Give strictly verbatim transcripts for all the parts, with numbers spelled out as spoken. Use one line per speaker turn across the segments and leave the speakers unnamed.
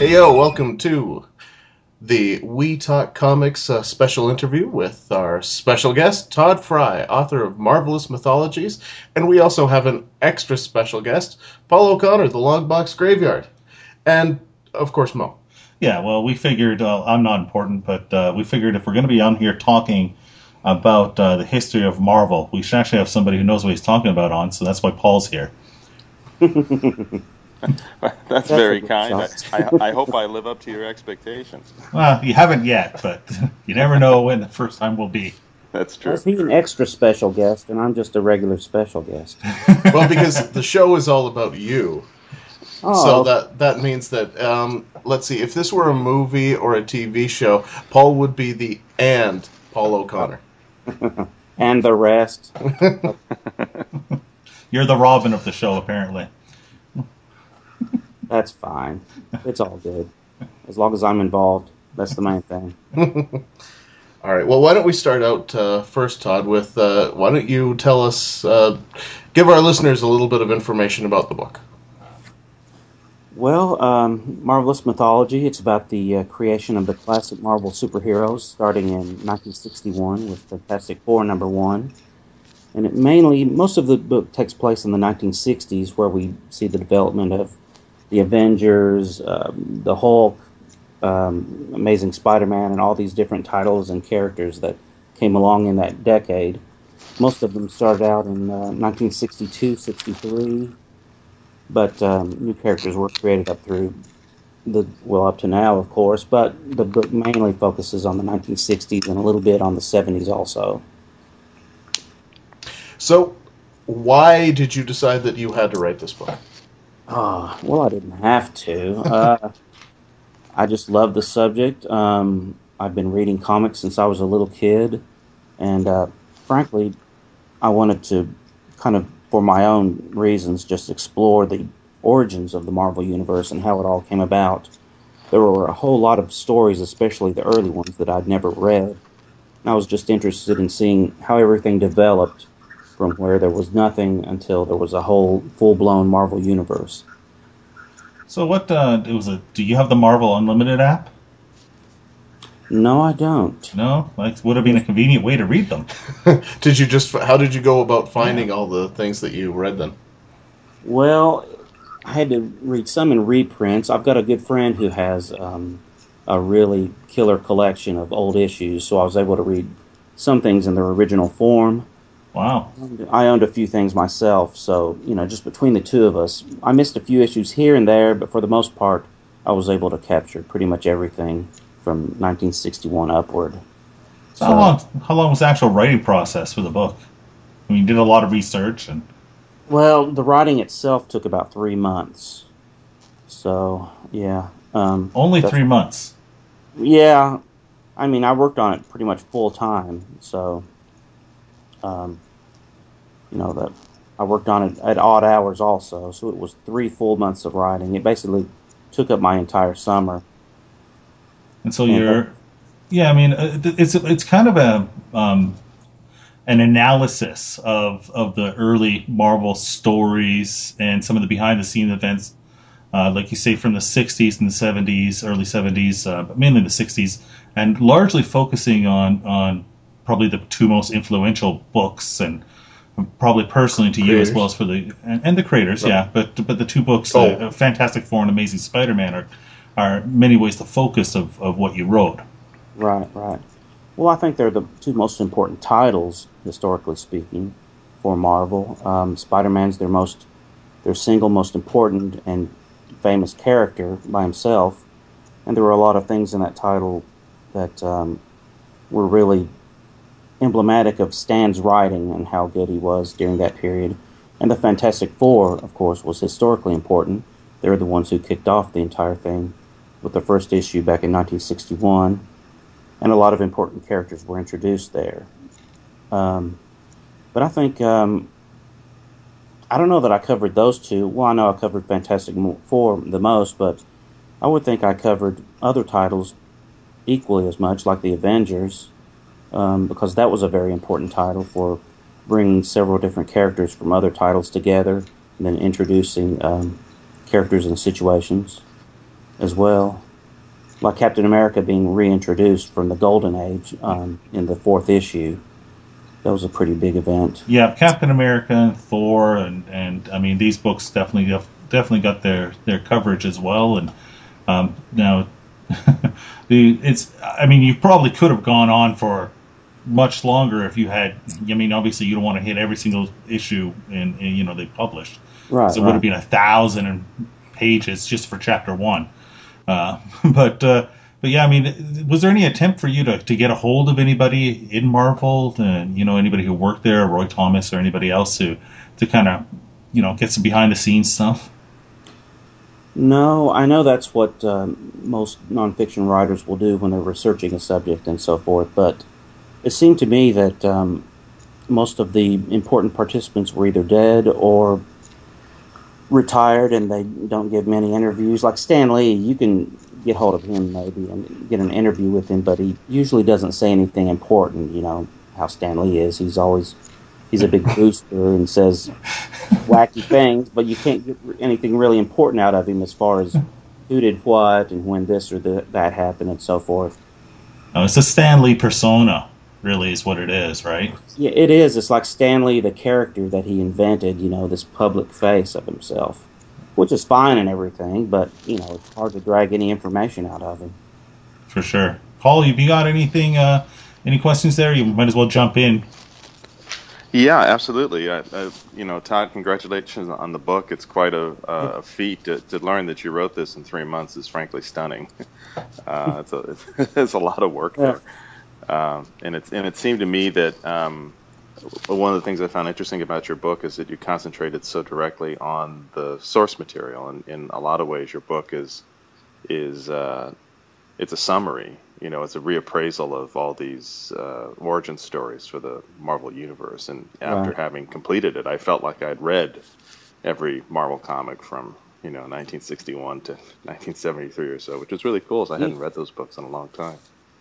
Hey yo, welcome to the We Talk Comics uh, special interview with our special guest, Todd Fry, author of Marvelous Mythologies, and we also have an extra special guest, Paul O'Connor, The Longbox Graveyard, and, of course, Mo.
Yeah, well, we figured, uh, I'm not important, but uh, we figured if we're going to be on here talking about uh, the history of Marvel, we should actually have somebody who knows what he's talking about on, so that's why Paul's here.
That's, That's very kind. I, I, I hope I live up to your expectations.
Well, you haven't yet, but you never know when the first time will be.
That's true.
Is he an extra special guest, and I'm just a regular special guest?
Well, because the show is all about you.
Oh.
So that that means that, um, let's see, if this were a movie or a T V show, Paul would be the and Paul O'Connor.
And the rest.
You're the Robin of the show, apparently.
That's fine. It's all good. As long as I'm involved, that's the main thing.
All right. Well, why don't we start out uh, first, Todd, with uh, why don't you tell us, uh, give our listeners a little bit of information about the book.
Well, um, Marvelous Mythology, it's about the uh, creation of the classic Marvel superheroes starting in nineteen sixty-one with Fantastic Four number one. And it mainly, most of the book takes place in the nineteen sixties where we see the development of the Avengers, um, the Hulk, um, Amazing Spider-Man, and all these different titles and characters that came along in that decade. Most of them started out in uh, nineteen sixty-two, sixty-three, but um, new characters were created up through the well up to now, of course. But the book mainly focuses on the nineteen sixties and a little bit on the seventies also.
So, why did you decide that you had to write this book?
Oh, well, I didn't have to. Uh, I just love the subject. Um, I've been reading comics since I was a little kid, and uh, frankly, I wanted to kind of, for my own reasons, just explore the origins of the Marvel Universe and how it all came about. There were a whole lot of stories, especially the early ones, that I'd never read. And I was just interested in seeing how everything developed from where there was nothing until there was a whole full-blown Marvel Universe.
So what, uh, it was a, do you have the Marvel Unlimited app?
No, I don't.
No? Like, would have been a convenient way to read them.
Did you just, how did you go about finding yeah. all the things that you read then?
Well, I had to read some in reprints. I've got a good friend who has um, a really killer collection of old issues, so I was able to read some things in their original form.
Wow.
I owned a few things myself, so, you know, just between the two of us, I missed a few issues here and there, but for the most part, I was able to capture pretty much everything from nineteen sixty-one upward.
So, so how long how long was the actual writing process for the book? I mean, you did a lot of research and...
Well, the writing itself took about three months. So, yeah. Um,
Only three months?
Yeah. I mean, I worked on it pretty much full time, so... Um, you know, that I worked on it at odd hours also, so it was three full months of writing. It basically took up my entire summer.
And so and you're, that, yeah, I mean, it's it's kind of a um, an analysis of of the early Marvel stories and some of the behind the scenes events, uh, like you say, from the sixties and the seventies, early seventies, uh, but mainly the sixties, and largely focusing on on. Probably the two most influential books, and probably personally to creators. You as well as for the and, and the creators, right. yeah. But but the two books, oh. uh, Fantastic Four and Amazing Spider-Man, are are in many ways the focus of, of what you wrote.
Right, right. Well, I think they're the two most important titles, historically speaking, for Marvel. Um, Spider-Man's their most, their single most important and famous character by himself, and there were a lot of things in that title that um, were really emblematic of Stan's writing and how good he was during that period. And the Fantastic Four, of course, was historically important. They're the ones who kicked off the entire thing with the first issue back in nineteen sixty-one, and a lot of important characters were introduced there. Um, but I think, um, I don't know that I covered those two. Well, I know I covered Fantastic Four the most, but I would think I covered other titles equally as much, like the Avengers, Um, because that was a very important title for bringing several different characters from other titles together and then introducing um, characters and situations. as well. Like Captain America being reintroduced from the Golden Age um, in the fourth issue. That was a pretty big event.
Yeah, Captain America and Thor, and, and I mean, these books definitely definitely got their, their coverage as well. And um, now, the it's I mean, you probably could have gone on for much longer if you had. I mean, obviously, you don't want to hit every single issue in, in you know they published.
Right.
So it
right.
would have been a thousand pages just for chapter one. Uh, but uh, but yeah, I mean, was there any attempt for you to, to get a hold of anybody in Marvel, to, you know, anybody who worked there, Roy Thomas or anybody else, to to kind of, you know, get some behind the scenes stuff?
No, I know that's what um, most nonfiction writers will do when they're researching a subject and so forth, but it seemed to me that um, most of the important participants were either dead or retired, and they don't give many interviews. Like Stan Lee, you can get hold of him maybe and get an interview with him, but he usually doesn't say anything important. You know how Stan Lee is. He's always he's a big booster and says wacky things, but you can't get anything really important out of him as far as who did what and when this or the, that happened and so forth.
Oh, it's a Stan Lee persona, really, is what it is, right?
Yeah, it is. It's like Stan Lee, the character that he invented, you know, this public face of himself, which is fine and everything, but, you know, it's hard to drag any information out of him.
For sure. Paul, have you got anything, uh, any questions there? You might as well jump in.
Yeah, absolutely. I, I, you know, Todd, congratulations on the book. It's quite a, a feat to, to learn that you wrote this in three months is frankly stunning. Uh, it's, a, it's a lot of work there. Um, and, it's, and it seemed to me that um, one of the things I found interesting about your book is that you concentrated so directly on the source material. And in a lot of ways, your book is, is uh, it's a summary. You know, it's a reappraisal of all these uh, origin stories for the Marvel Universe. And after
Wow.
having completed it, I felt like I'd read every Marvel comic from, you know, nineteen sixty-one to nineteen seventy-three or so, which is really cool, as I hadn't read those books in a long time.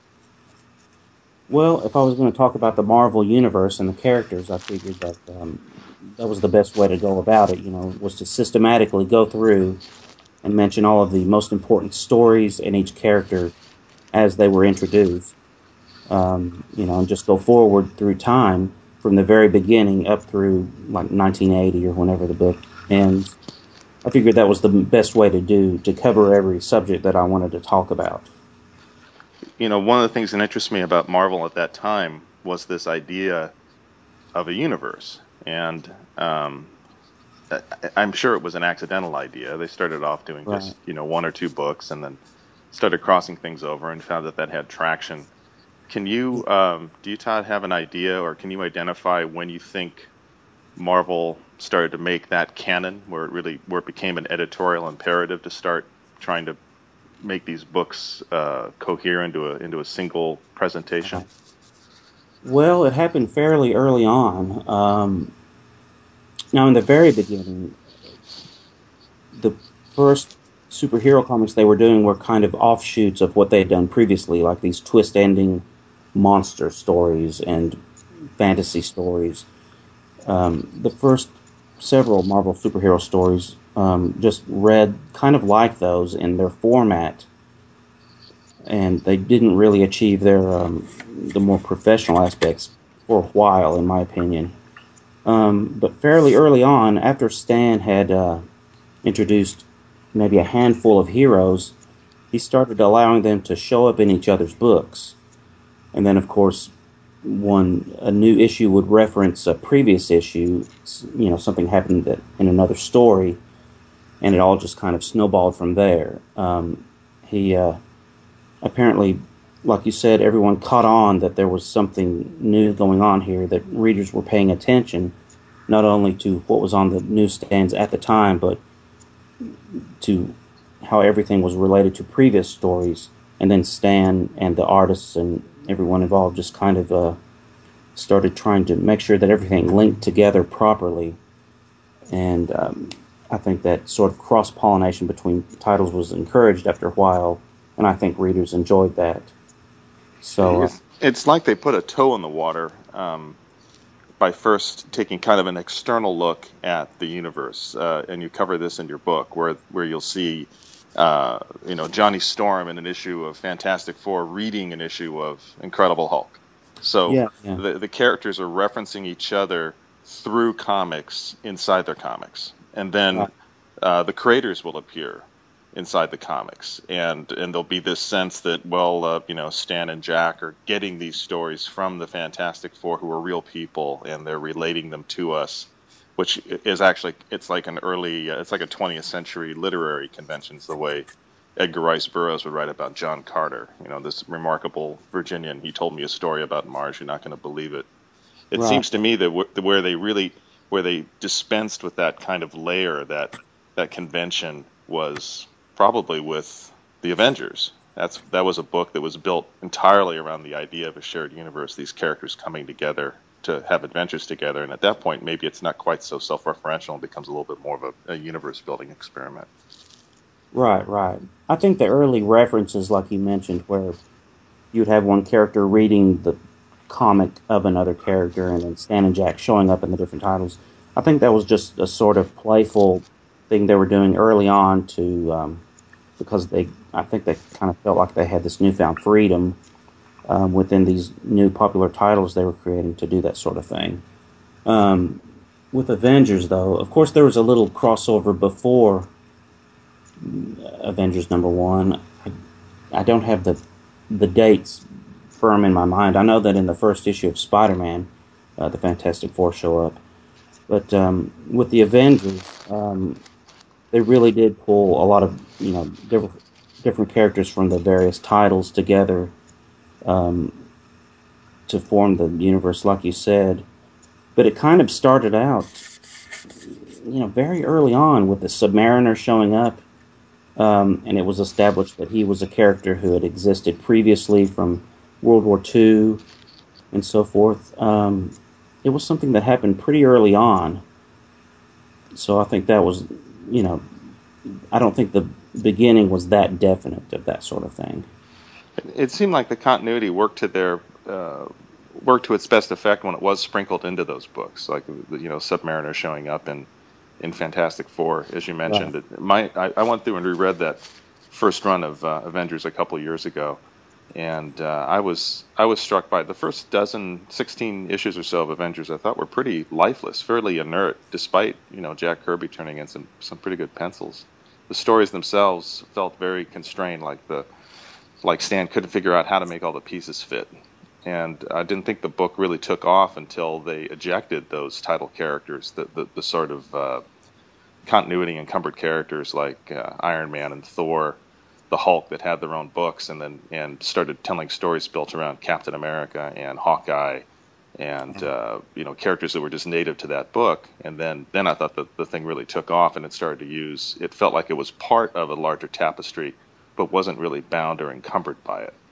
Well, if I was going to talk about the Marvel Universe and the characters, I figured that um, that was the best way to go about it, you know, was to systematically go through and mention all of the most important stories in each character as they were introduced, um, you know, and just go forward through time from the very beginning up through like nineteen eighty or whenever the book ends. I figured that was the best way to do, to cover every subject that I wanted to talk about.
You know, one of the things that interests me about Marvel at that time was this idea of a universe. And um, I'm sure it was an accidental idea. They started off doing
Right.
just, you know, one or two books and then started crossing things over and found that that had traction. Can you, um, do you, Todd, have an idea, or can you identify when you think Marvel started to make that canon, where it really, where it became an editorial imperative to start trying to make these books uh, cohere into a into a single presentation?
Well, it happened fairly early on. Um, now, in the very beginning, the first superhero comics they were doing were kind of offshoots of what they'd done previously, like these twist-ending monster stories and fantasy stories. Um, the first several Marvel superhero stories um, just read kind of like those in their format, and they didn't really achieve their um, the more professional aspects for a while, in my opinion. Um, but fairly early on, after Stan had uh, introduced maybe a handful of heroes, he started allowing them to show up in each other's books. And then, of course, one a new issue would reference a previous issue, you know, something happened that, in another story, and it all just kind of snowballed from there. Um, he uh, apparently, like you said, everyone caught on that there was something new going on here, that readers were paying attention, not only to what was on the newsstands at the time, but to how everything was related to previous stories. And then Stan and the artists and everyone involved just kind of uh, started trying to make sure that everything linked together properly. And um, I think that sort of cross-pollination between titles was encouraged after a while, and I think readers enjoyed that. So uh,
it's, it's like they put a toe in the water um, by first taking kind of an external look at the universe, uh, and you cover this in your book, where where you'll see uh, you know, Johnny Storm in an issue of Fantastic Four reading an issue of Incredible Hulk. So
Yeah, yeah.
the the characters are referencing each other through comics inside their comics, and then
Right.
uh, the creators will appear inside the comics, and and there'll be this sense that, well, uh, you know, Stan and Jack are getting these stories from the Fantastic Four, who are real people, and they're relating them to us, which is actually, it's like an early, uh, it's like a twentieth century literary convention. It's the way Edgar Rice Burroughs would write about John Carter, you know, this remarkable Virginian. He told me a story about Mars. You're not going to believe it. It
Right.
seems to me that w- where they really, where they dispensed with that kind of layer, that that convention, was probably with the Avengers. That's that was a book that was built entirely around the idea of a shared universe, these characters coming together to have adventures together. And at that point, maybe it's not quite so self-referential and becomes a little bit more of a, a universe-building experiment.
Right, right. I think the early references, like you mentioned, where you'd have one character reading the comic of another character and then Stan and Jack showing up in the different titles, I think that was just a sort of playful thing they were doing early on to, um, because they, I think they kind of felt like they had this newfound freedom um, within these new popular titles they were creating to do that sort of thing. Um, with Avengers, though, of course, there was a little crossover before Avengers number one. I, I don't have the the dates firm in my mind. I know that in the first issue of Spider-Man, uh, the Fantastic Four show up. But um, with the Avengers, um, they really did pull a lot of you know different different characters from the various titles together um, to form the universe, like you said. But it kind of started out, you know, very early on with the Submariner showing up. Um, and it was established that he was a character who had existed previously from World War Two and so forth. Um, it was something that happened pretty early on. So I think that was, you know, I don't think the beginning was that definite of that sort of thing.
It seemed like the continuity worked to their uh, worked to its best effect when it was sprinkled into those books, like, you know, Submariner showing up in in Fantastic Four, as you mentioned.
Right.
It, my I, I went through and reread that first run of uh, Avengers a couple of years ago, and uh, I was I was struck by the first dozen, sixteen issues or so of Avengers. I thought were pretty lifeless, fairly inert, despite, you know, Jack Kirby turning in some some pretty good pencils. The stories themselves felt very constrained, like the like Stan couldn't figure out how to make all the pieces fit. And I didn't think the book really took off until they ejected those title characters, the the, the sort of uh, continuity encumbered characters like uh, Iron Man and Thor, the Hulk, that had their own books, and then and started telling stories built around Captain America and Hawkeye, and uh, you know, characters that were just native to that book. And then then I thought that the thing really took off, and it started to use. It felt like it was part of a larger tapestry, but wasn't really bound or encumbered by it.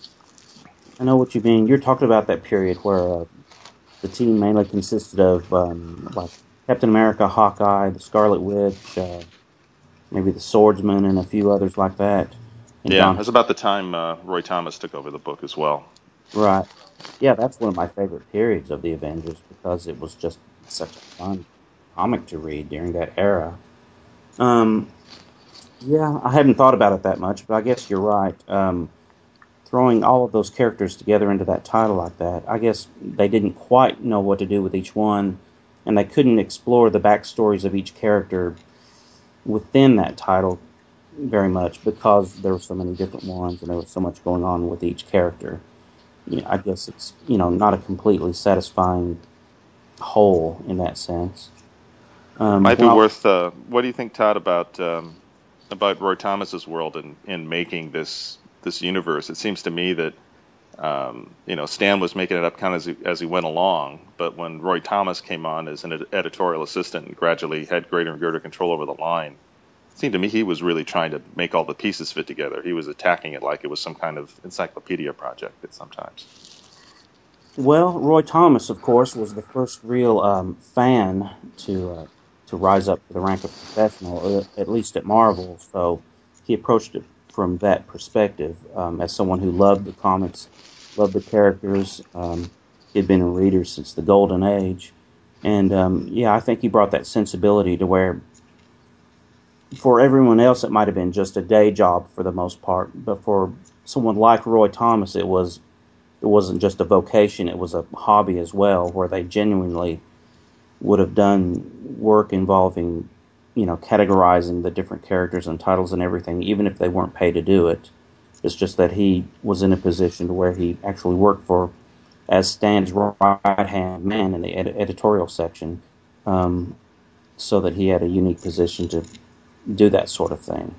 I know what you mean. You're talking about that period where uh, the team mainly consisted of um, like Captain America, Hawkeye, the Scarlet Witch, uh, maybe the Swordsman, and a few others like that. And
Yeah, it
Don,
was about the time uh, Roy Thomas took over the book as well.
right? Yeah, that's one of my favorite periods of the Avengers because it was just such a fun comic to read during that era. Um, yeah, I hadn't thought about it that much, but I guess you're right. Um, throwing all of those characters together into that title like that, I guess they didn't quite know what to do with each one, and they couldn't explore the backstories of each character within that title very much because there were so many different ones and there was so much going on with each character. You know, I guess it's, you know, not a completely satisfying whole in that sense. Um,
Might be
well,
worth. Uh, what do you think, Todd, about um, about Roy Thomas's world in, in making this this universe? It seems to me that um, you know, Stan was making it up kind of as he, as he went along, but when Roy Thomas came on as an ed- editorial assistant and gradually had greater and greater control over the line, it seemed to me he was really trying to make all the pieces fit together. He was attacking it like it was some kind of encyclopedia project at sometimes.
well, Roy Thomas, of course, was the first real um, fan to uh, to rise up to the rank of professional, or at least at Marvel. So he approached it from that perspective, um, as someone who loved the comics, loved the characters. Um, he had been a reader since the Golden Age, and um, yeah, I think he brought that sensibility to where for everyone else, it might have been just a day job for the most part, but for someone like Roy Thomas, it was it wasn't just a vocation; it was a hobby as well, where they genuinely would have done work involving, you know, categorizing the different characters and titles and everything, even if they weren't paid to do it. It's just that he was in a position to where he actually worked for, as Stan's right-hand man in the ed- editorial section, um, so that he had a unique position to do that sort of thing.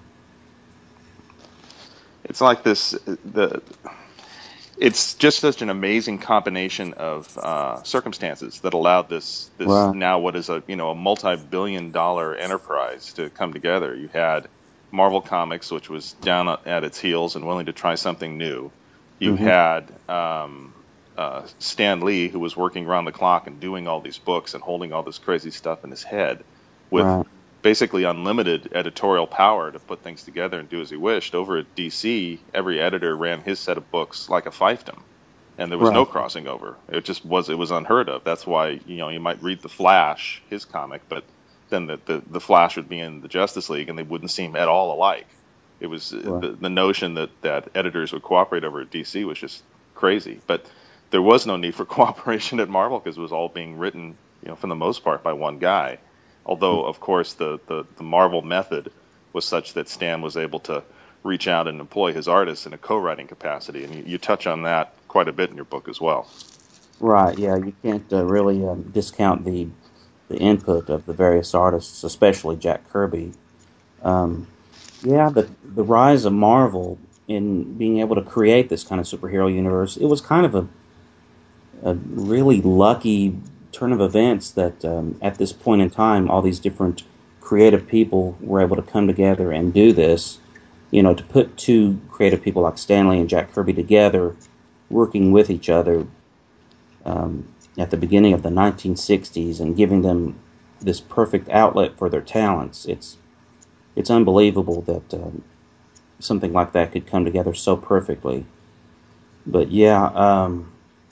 It's like this, the, it's just such an amazing combination of uh, circumstances that allowed this, this
Right.
now what is a, you know, a multi-billion dollar enterprise to come together. You had Marvel Comics, which was down at its heels and willing to try something new. You
Mm-hmm.
had um, uh, Stan Lee, who was working around the clock and doing all these books and holding all this crazy stuff in his head with
Right.
basically unlimited editorial power to put things together and do as he wished. Over at D C, every editor ran his set of books like a fiefdom, and there was no
Right.
crossing over. It just was it was unheard of. That's why, you know, you might read The Flash, his comic, but then the the, the Flash would be in the Justice League, and they wouldn't seem at all alike. It was
Right.
the, the notion that, that editors would cooperate over at D C was just crazy. But there was no need for cooperation at Marvel because it was all being written, you know, for the most part by one guy. Although, of course, the, the, the Marvel method was such that Stan was able to reach out and employ his artists in a co-writing capacity, and you, you touch on that quite a bit in your book as well.
Right, yeah, you can't uh, really um, discount the the input of the various artists, especially Jack Kirby. Um, yeah, the the rise of Marvel in being able to create this kind of superhero universe, it was kind of a a really lucky turn of events that um, at this point in time, all these different creative people were able to come together and do this. You know, to put two creative people like Stan Lee and Jack Kirby together, working with each other um, at the beginning of the nineteen sixties and giving them this perfect outlet for their talents. It's it's unbelievable that um, something like that could come together so perfectly. But yeah, um,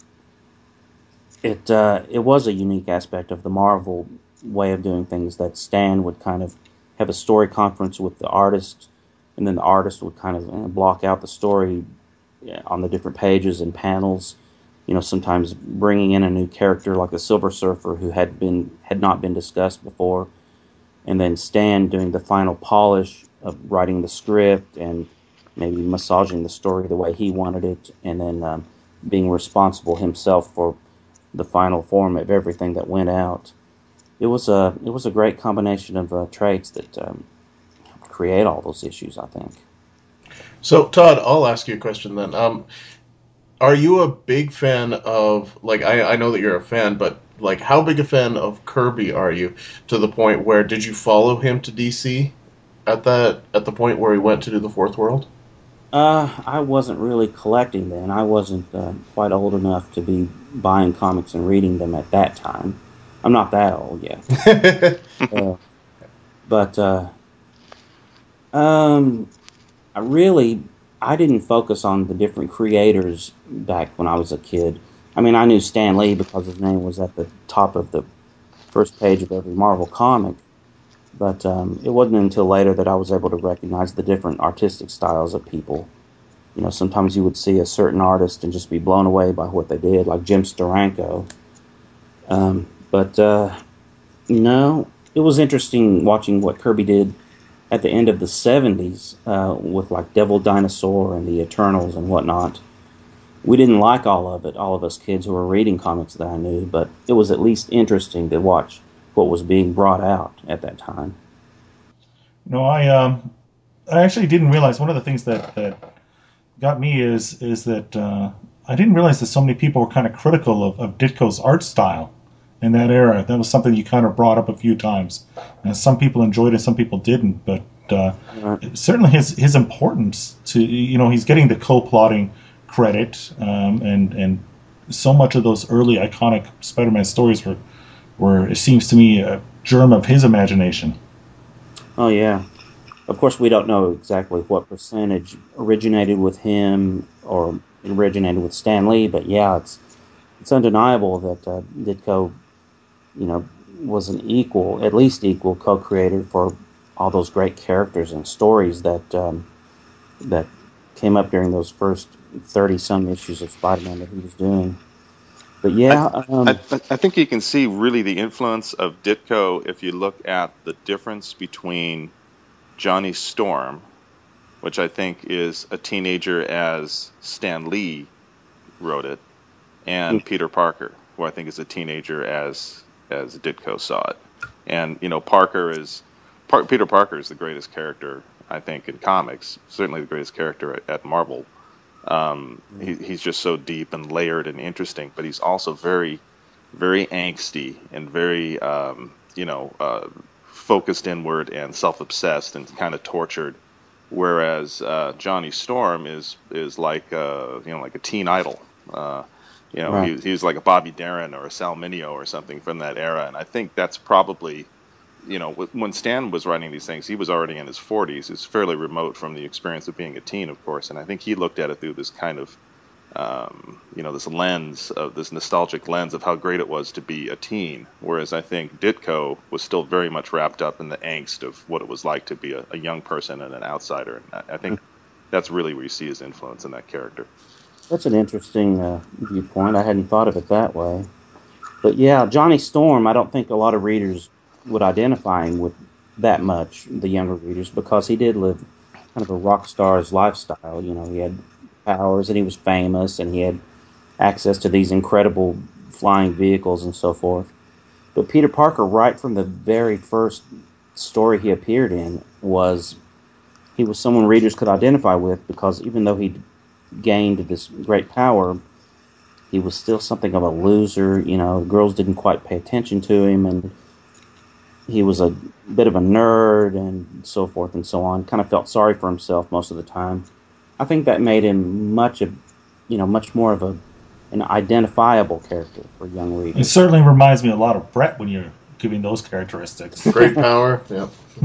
it uh, it was a unique aspect of the Marvel way of doing things, that Stan would kind of have a story conference with the artist, and then the artist would kind of uh, block out the story on the different pages and panels. You know, sometimes bringing in a new character like the Silver Surfer who had been had not been discussed before, and then Stan doing the final polish of writing the script and maybe massaging the story the way he wanted it, and then um, being responsible himself for the final form of everything that went out. It was a it was a great combination of uh, traits that um, create all those issues, I think.
So, Todd, I'll ask you a question then. Um, are you a big fan of, like, I, I know that you're a fan, but, like, how big a fan of Kirby are you, to the point where, did you follow him to D C at that at the point where he went to do the Fourth World?
Uh, I wasn't really collecting then. I wasn't uh, quite old enough to be buying comics and reading them at that time. I'm not that old yet. uh, but, uh, um, I really, I didn't focus on the different creators back when I was a kid. I mean, I knew Stan Lee because his name was at the top of the first page of every Marvel comic. But um, it wasn't until later that I was able to recognize the different artistic styles of people. You know, sometimes you would see a certain artist and just be blown away by what they did, like Jim Steranko. Um, but, uh, no, it was interesting watching what Kirby did at the end of the seventies uh, with, like, Devil Dinosaur and the Eternals and whatnot. We didn't like all of it, all of us kids who were reading comics that I knew, but it was at least interesting to watch what was being brought out at that time.
No, I um, I actually didn't realize one of the things that, that got me is is that uh, I didn't realize that so many people were kind of critical of, of Ditko's art style in that era. That was something you kind of brought up a few times. And some people enjoyed it, some people didn't. But uh,
Right.
certainly his his importance to, you know, he's getting the co-plotting credit, um, and and so much of those early iconic Spider-Man stories were. were, it seems to me, a germ of his imagination.
Oh, yeah. Of course, we don't know exactly what percentage originated with him or originated with Stan Lee, but yeah, it's it's undeniable that uh, Ditko, you know, was an equal, at least equal co-creator for all those great characters and stories that um, that came up during those first thirty some issues of Spider-Man that he was doing. But yeah, um,
I, I, I think you can see really the influence of Ditko if you look at the difference between Johnny Storm, which I think is a teenager as Stan Lee wrote it, and mm-hmm. Peter Parker, who I think is a teenager as as Ditko saw it. And you know, Parker is Par- Peter Parker is the greatest character I think in comics, certainly the greatest character at, at Marvel. Um, he, he's just so deep and layered and interesting, but he's also very, very angsty and very, um, you know, uh, focused inward and self-obsessed and kind of tortured. Whereas uh, Johnny Storm is is like, uh, you know, like a teen idol. Uh, you know, right. he, he's like a Bobby Darin or a Sal Mineo or something from that era, and I think that's probably. You know, when Stan was writing these things, he was already in his forties. He's fairly remote from the experience of being a teen, of course. And I think he looked at it through this kind of, um, you know, this lens of this nostalgic lens of how great it was to be a teen. Whereas I think Ditko was still very much wrapped up in the angst of what it was like to be a, a young person and an outsider. And I, I think that's really where you see his influence in that character.
That's an interesting uh, viewpoint. I hadn't thought of it that way. But yeah, Johnny Storm, I don't think a lot of readers would identify him with that much, the younger readers, because he did live kind of a rock star's lifestyle. You know, he had powers and he was famous and he had access to these incredible flying vehicles and so forth. But Peter Parker, right from the very first story he appeared in, was he was someone readers could identify with, because even though he gained this great power, he was still something of a loser. You know, girls didn't quite pay attention to him, and he was a bit of a nerd and so forth and so on. Kind of felt sorry for himself most of the time. I think that made him much of, you know, much more of a an identifiable character for young readers.
It certainly reminds me a lot of Brett when you're giving those characteristics.
Great power, yeah.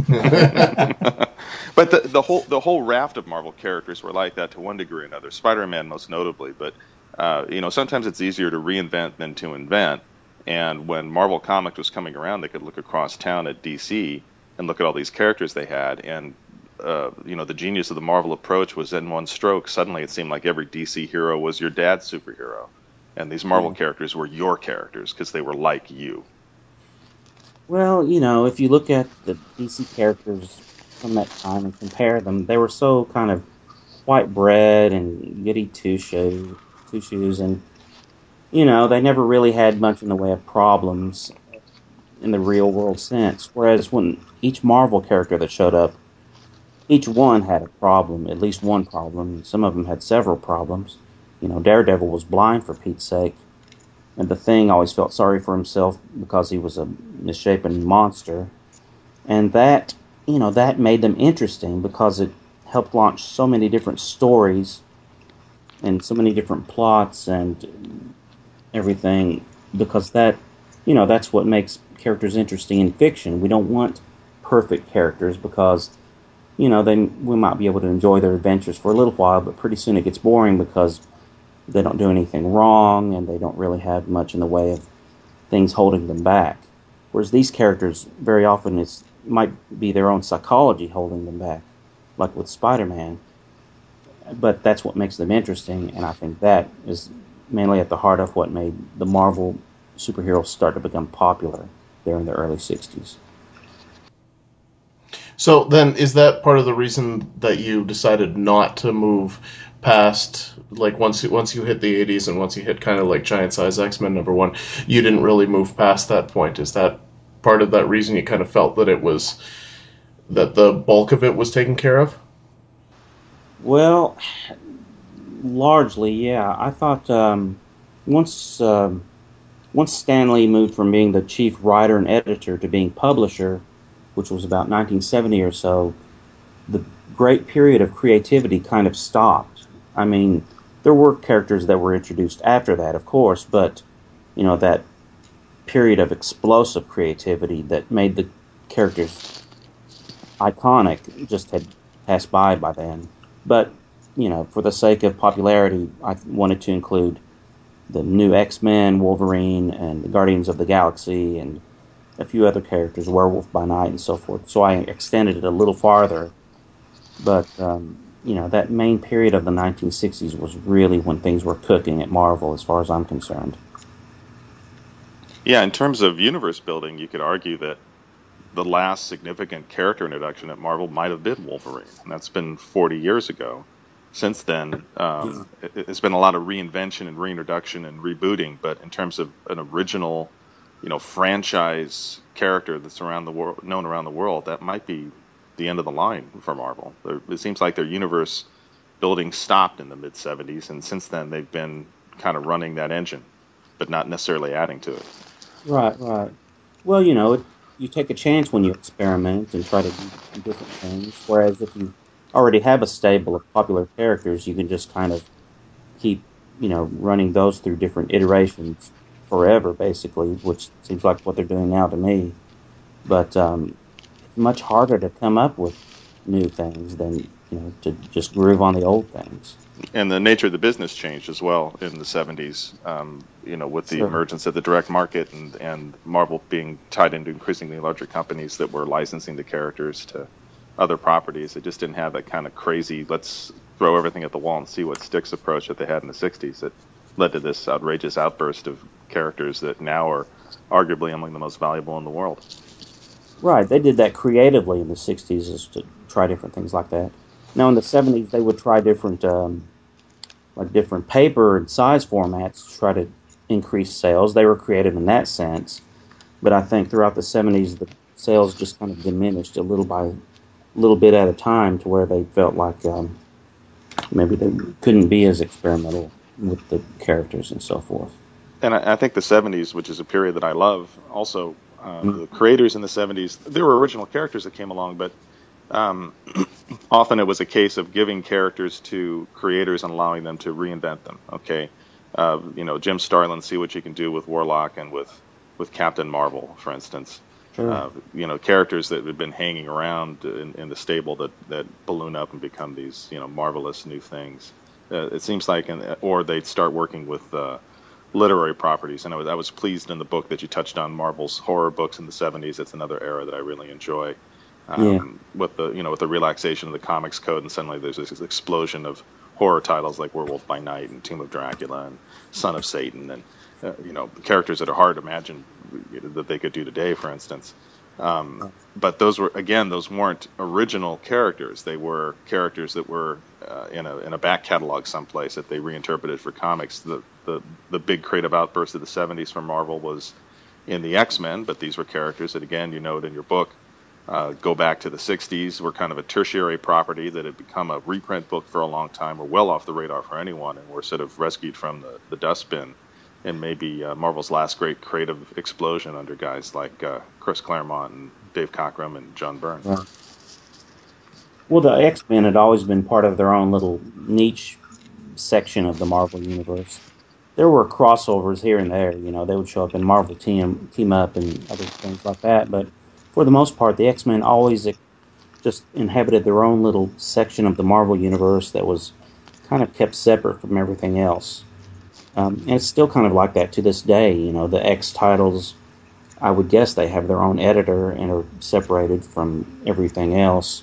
But the the whole the whole raft of Marvel characters were like that to one degree or another. Spider-Man most notably, but uh, you know, sometimes it's easier to reinvent than to invent. And when Marvel Comics was coming around, they could look across town at D C and look at all these characters they had. And, uh, you know, the genius of the Marvel approach was in one stroke, suddenly it seemed like every D C hero was your dad's superhero. And these Marvel yeah. characters were your characters because they were like you.
Well, you know, if you look at the D C characters from that time and compare them, they were so kind of white bread and goody two-shoes, two-shoes and you know, they never really had much in the way of problems in the real world sense. Whereas when each Marvel character that showed up, each one had a problem, at least one problem. Some of them had several problems. You know, Daredevil was blind, for Pete's sake. And the Thing always felt sorry for himself because he was a misshapen monster. And that, you know, that made them interesting because it helped launch so many different stories and so many different plots and everything, because that, you know, that's what makes characters interesting in fiction. We don't want perfect characters because, you know, then we might be able to enjoy their adventures for a little while, but pretty soon it gets boring because they don't do anything wrong and they don't really have much in the way of things holding them back. Whereas these characters, very often, it's might be their own psychology holding them back, like with Spider-Man. But that's what makes them interesting, and I think that is mainly at the heart of what made the Marvel superheroes start to become popular there in the early sixties.
So then, is that part of the reason that you decided not to move past, like, once you, once you hit the eighties and once you hit kind of like Giant Size X-Men number one, you didn't really move past that point? Is that part of that reason you kind of felt that it was, that the bulk of it was taken care of?
Well, largely, yeah. I thought um, once um, once Stan Lee moved from being the chief writer and editor to being publisher, which was about nineteen seventy or so, the great period of creativity kind of stopped. I mean, there were characters that were introduced after that, of course, but, you know, that period of explosive creativity that made the characters iconic just had passed by by then. But, you know, for the sake of popularity, I wanted to include the new X-Men, Wolverine, and the Guardians of the Galaxy, and a few other characters, Werewolf by Night and so forth. So I extended it a little farther. But, um, you know, that main period of the nineteen sixties was really when things were cooking at Marvel, as far as I'm concerned.
Yeah, in terms of universe building, you could argue that the last significant character introduction at Marvel might have been Wolverine, and that's been forty years ago. Since then, um, it, it's been a lot of reinvention and reintroduction and rebooting, but in terms of an original, you know, franchise character that's around the world, known around the world, that might be the end of the line for Marvel. It seems like their universe building stopped in the mid seventies, and since then they've been kind of running that engine, but not necessarily adding to it.
Right, right. Well, you know, it, you take a chance when you experiment and try to do different things, whereas if you already have a stable of popular characters, you can just kind of keep, you know, running those through different iterations forever, basically, which seems like what they're doing now to me. But um, it's much harder to come up with new things than, you know, to just groove on the old things.
And the nature of the business changed as well in the seventies, um, you know, with the
Sure.
emergence of the direct market and, and Marvel being tied into increasingly larger companies that were licensing the characters to other properties. It just didn't have that kind of crazy, let's throw everything at the wall and see what sticks approach that they had in the sixties that led to this outrageous outburst of characters that now are arguably among the most valuable in the world.
Right, they did that creatively in the sixties, is to try different things like that. Now in the seventies, they would try different, um, like different paper and size formats to try to increase sales. They were creative in that sense, but I think throughout the seventies, the sales just kind of diminished a little by little bit at a time, to where they felt like um, maybe they couldn't be as experimental with the characters and so forth.
And I, I think the seventies, which is a period that I love, also uh,
Mm.
the creators in the seventies, there were original characters that came along, but um, often it was a case of giving characters to creators and allowing them to reinvent them. Okay, uh, you know, Jim Starlin, see what you can do with Warlock and with with Captain Marvel, for instance.
Sure.
Uh, you know, characters that had been hanging around in, in the stable that, that balloon up and become these, you know, marvelous new things. Uh, it seems like, in, or they'd start working with uh, literary properties. And I was, I was pleased in the book that you touched on Marvel's horror books in the seventies. It's another era that I really enjoy. Um, yeah. With the, you know, with the relaxation of the comics code, and suddenly there's this explosion of horror titles like Werewolf by Night and Tomb of Dracula and Son of Satan, and uh, you know, characters that are hard to imagine that they could do today, for instance. Um, but those were, again, those weren't original characters. They were characters that were uh, in a in a back catalog someplace that they reinterpreted for comics. The the the big creative outburst of the seventies for Marvel was in the X-Men, but these were characters that, again, you note in your book, uh, go back to the sixties, were kind of a tertiary property that had become a reprint book for a long time, were well off the radar for anyone, and were sort of rescued from the, the dustbin. And maybe uh, Marvel's last great creative explosion under guys like uh, Chris Claremont and Dave Cockrum and John Byrne.
Yeah. Well, the X-Men had always been part of their own little niche section of the Marvel universe. There were crossovers here and there. You know, they would show up in Marvel Team Team Up and other things like that. But for the most part, the X-Men always just inhabited their own little section of the Marvel universe that was kind of kept separate from everything else. Um, and it's still kind of like that to this day. You know, the X titles, I would guess they have their own editor and are separated from everything else.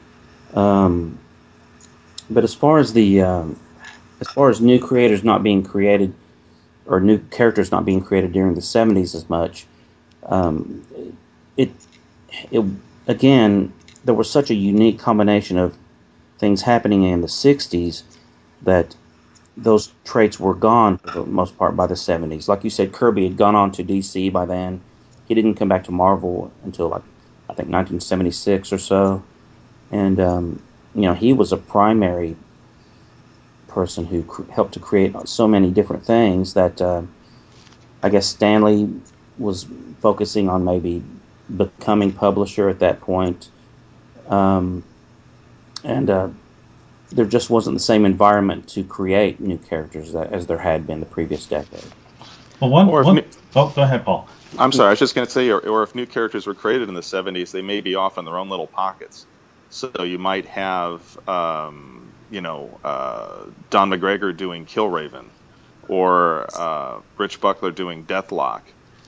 Um, but as far as the um, as far as new creators not being created, or new characters not being created during the seventies as much, um, it it again there was such a unique combination of things happening in the sixties that those traits were gone for the most part by the seventies. Like you said, Kirby had gone on to D C by then. He didn't come back to Marvel until, like, I think nineteen seventy-six or so. And, um, you know, he was a primary person who cr- helped to create so many different things that uh, I guess Stanley was focusing on maybe becoming publisher at that point. Um, and, uh, there just wasn't the same environment to create new characters that, as there had been the previous decade.
Well, one,
Or if
one
new-
oh, go ahead, Paul.
I'm sorry, I was just going to say, or, or if new characters were created in the seventies, they may be off in their own little pockets. So you might have, um, you know, uh, Don McGregor doing Killraven, or uh, Rich Buckler doing Deathlock.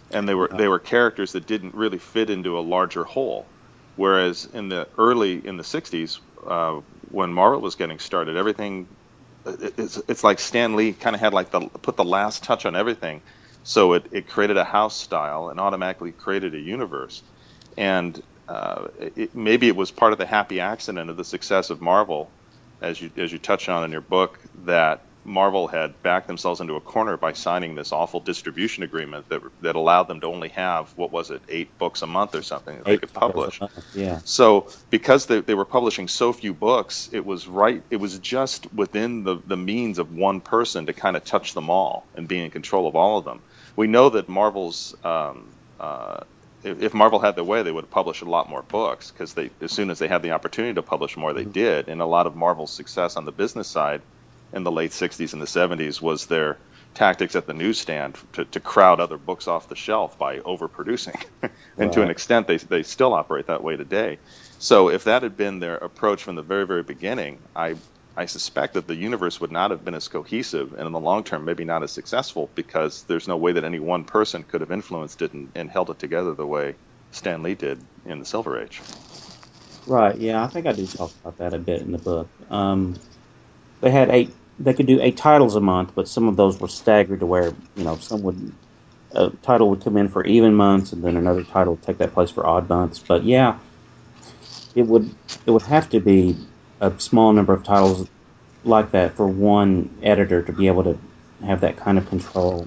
and they were they were characters that didn't really fit into a larger whole. Whereas in the early in the sixties, uh, when Marvel was getting started, everything it, it's it's like Stan Lee kind of had like the put the last touch on everything, so it, it created a house style and automatically created a universe, and uh, it, maybe it was part of the happy accident of the success of Marvel, as you as you touch on in your book, that Marvel had backed themselves into a corner by signing this awful distribution agreement that that allowed them to only have, what was it, eight books a month or something that they could publish.
Yeah.
So because they, they were publishing so few books, it was right. It was just within the, the means of one person to kind of touch them all and be in control of all of them. We know that Marvel's um, uh, if, if Marvel had their way, they would have published a lot more books, because they as soon as they had the opportunity to publish more, they mm-hmm. did. And a lot of Marvel's success on the business side in the late sixties and the seventies was their tactics at the newsstand to, to crowd other books off the shelf by overproducing. and right. to an extent, they they still operate that way today. So if that had been their approach from the very, very beginning, I I suspect that the universe would not have been as cohesive, and in the long term, maybe not as successful, because there's no way that any one person could have influenced it and, and held it together the way Stan Lee did in the Silver Age.
Right, yeah, I think I do talk about that a bit in the book. Um, they had eight They could do eight titles a month, but some of those were staggered to where, you know, some would a title would come in for even months, and then another title would take that place for odd months. But yeah, it would it would have to be a small number of titles like that for one editor to be able to have that kind of control.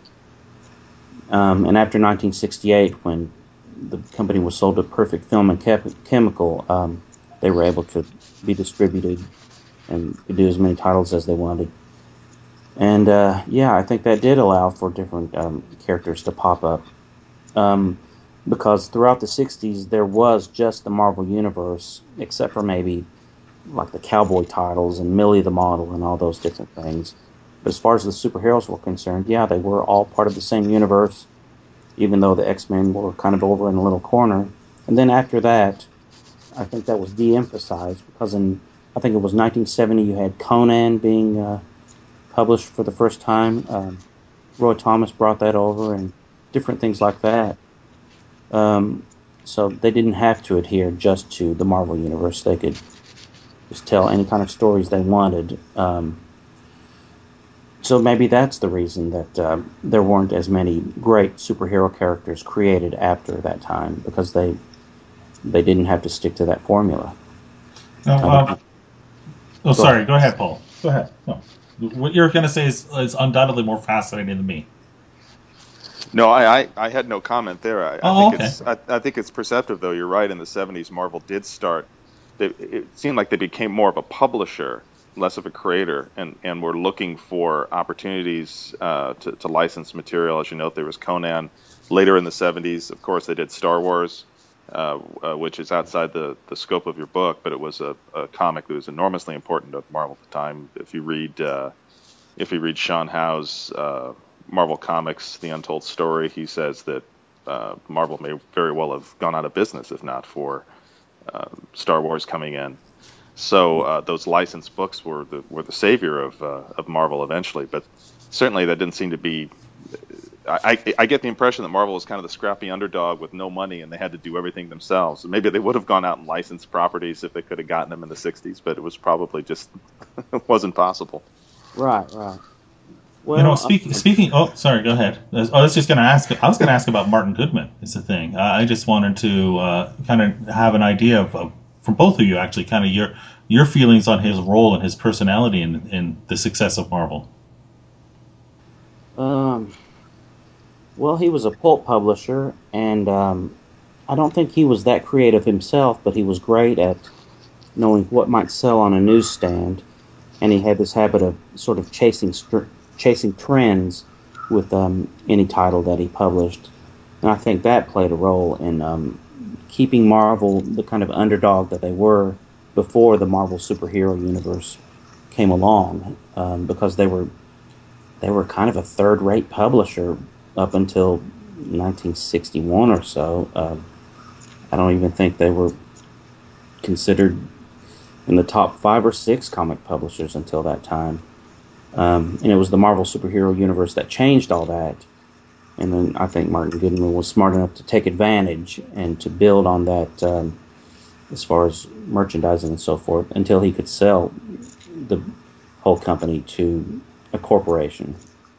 Um, and after nineteen sixty-eight, when the company was sold to Perfect Film and Chem- Chemical, um, they were able to be distributed and could do as many titles as they wanted. And, uh, yeah, I think that did allow for different um, characters to pop up. Um, because throughout the sixties, there was just the Marvel Universe, except for maybe like the cowboy titles and Millie the Model and all those different things. But as far as the superheroes were concerned, yeah, they were all part of the same universe, even though the X-Men were kind of over in a little corner. And then after that, I think that was de-emphasized, because in, I think it was nineteen seventy, you had Conan being uh, published for the first time. Um, Roy Thomas brought that over, and different things like that. Um, so they didn't have to adhere just to the Marvel Universe. They could just tell any kind of stories they wanted. Um, so maybe that's the reason that uh, there weren't as many great superhero characters created after that time, because they they didn't have to stick to that formula.
No, um, oh, sorry. Go ahead, Paul. Go ahead. No. What you're going to say is, is undoubtedly more fascinating than me.
No, I, I, I had no comment there. I,
oh,
I think
okay.
it's I, I think it's perceptive, though. You're right. In the seventies, Marvel did start. They, it seemed like they became more of a publisher, less of a creator, and, and were looking for opportunities uh, to, to license material. As you note, there was Conan. Later in the seventies, of course, they did Star Wars, uh, uh, which is outside the, the scope of your book, but it was a, a comic that was enormously important to Marvel at the time. If you read uh, if you read Sean Howe's uh, Marvel Comics, The Untold Story, he says that uh, Marvel may very well have gone out of business if not for uh, Star Wars coming in. So uh, those licensed books were the were the savior of uh, of Marvel eventually, but certainly that didn't seem to be. I, I, I get the impression that Marvel was kind of the scrappy underdog with no money, and they had to do everything themselves. So maybe they would have gone out and licensed properties if they could have gotten them in the sixties, but it was probably just it wasn't possible.
Right, right. Well,
you know, speak, uh, speaking. Oh, sorry. Go ahead. I was just going to ask. I was going to ask about Martin Goodman. Is the thing. Uh, I just wanted to uh, kind of have an idea of, of, from both of you, actually, kind of your your feelings on his role and his personality in in the success of Marvel.
Um. Well, he was a pulp publisher, and um, I don't think he was that creative himself, but he was great at knowing what might sell on a newsstand, and he had this habit of sort of chasing chasing trends with um, any title that he published, and I think that played a role in um, keeping Marvel the kind of underdog that they were before the Marvel superhero universe came along, um, because they were they were kind of a third-rate publisher up until nineteen sixty-one or so. Uh, I don't even think they were considered in the top five or six comic publishers until that time. Um, and it was the Marvel superhero universe that changed all that. And then I think Martin Goodman was smart enough to take advantage and to build on that um, as far as merchandising and so forth until he could sell the whole company to a corporation.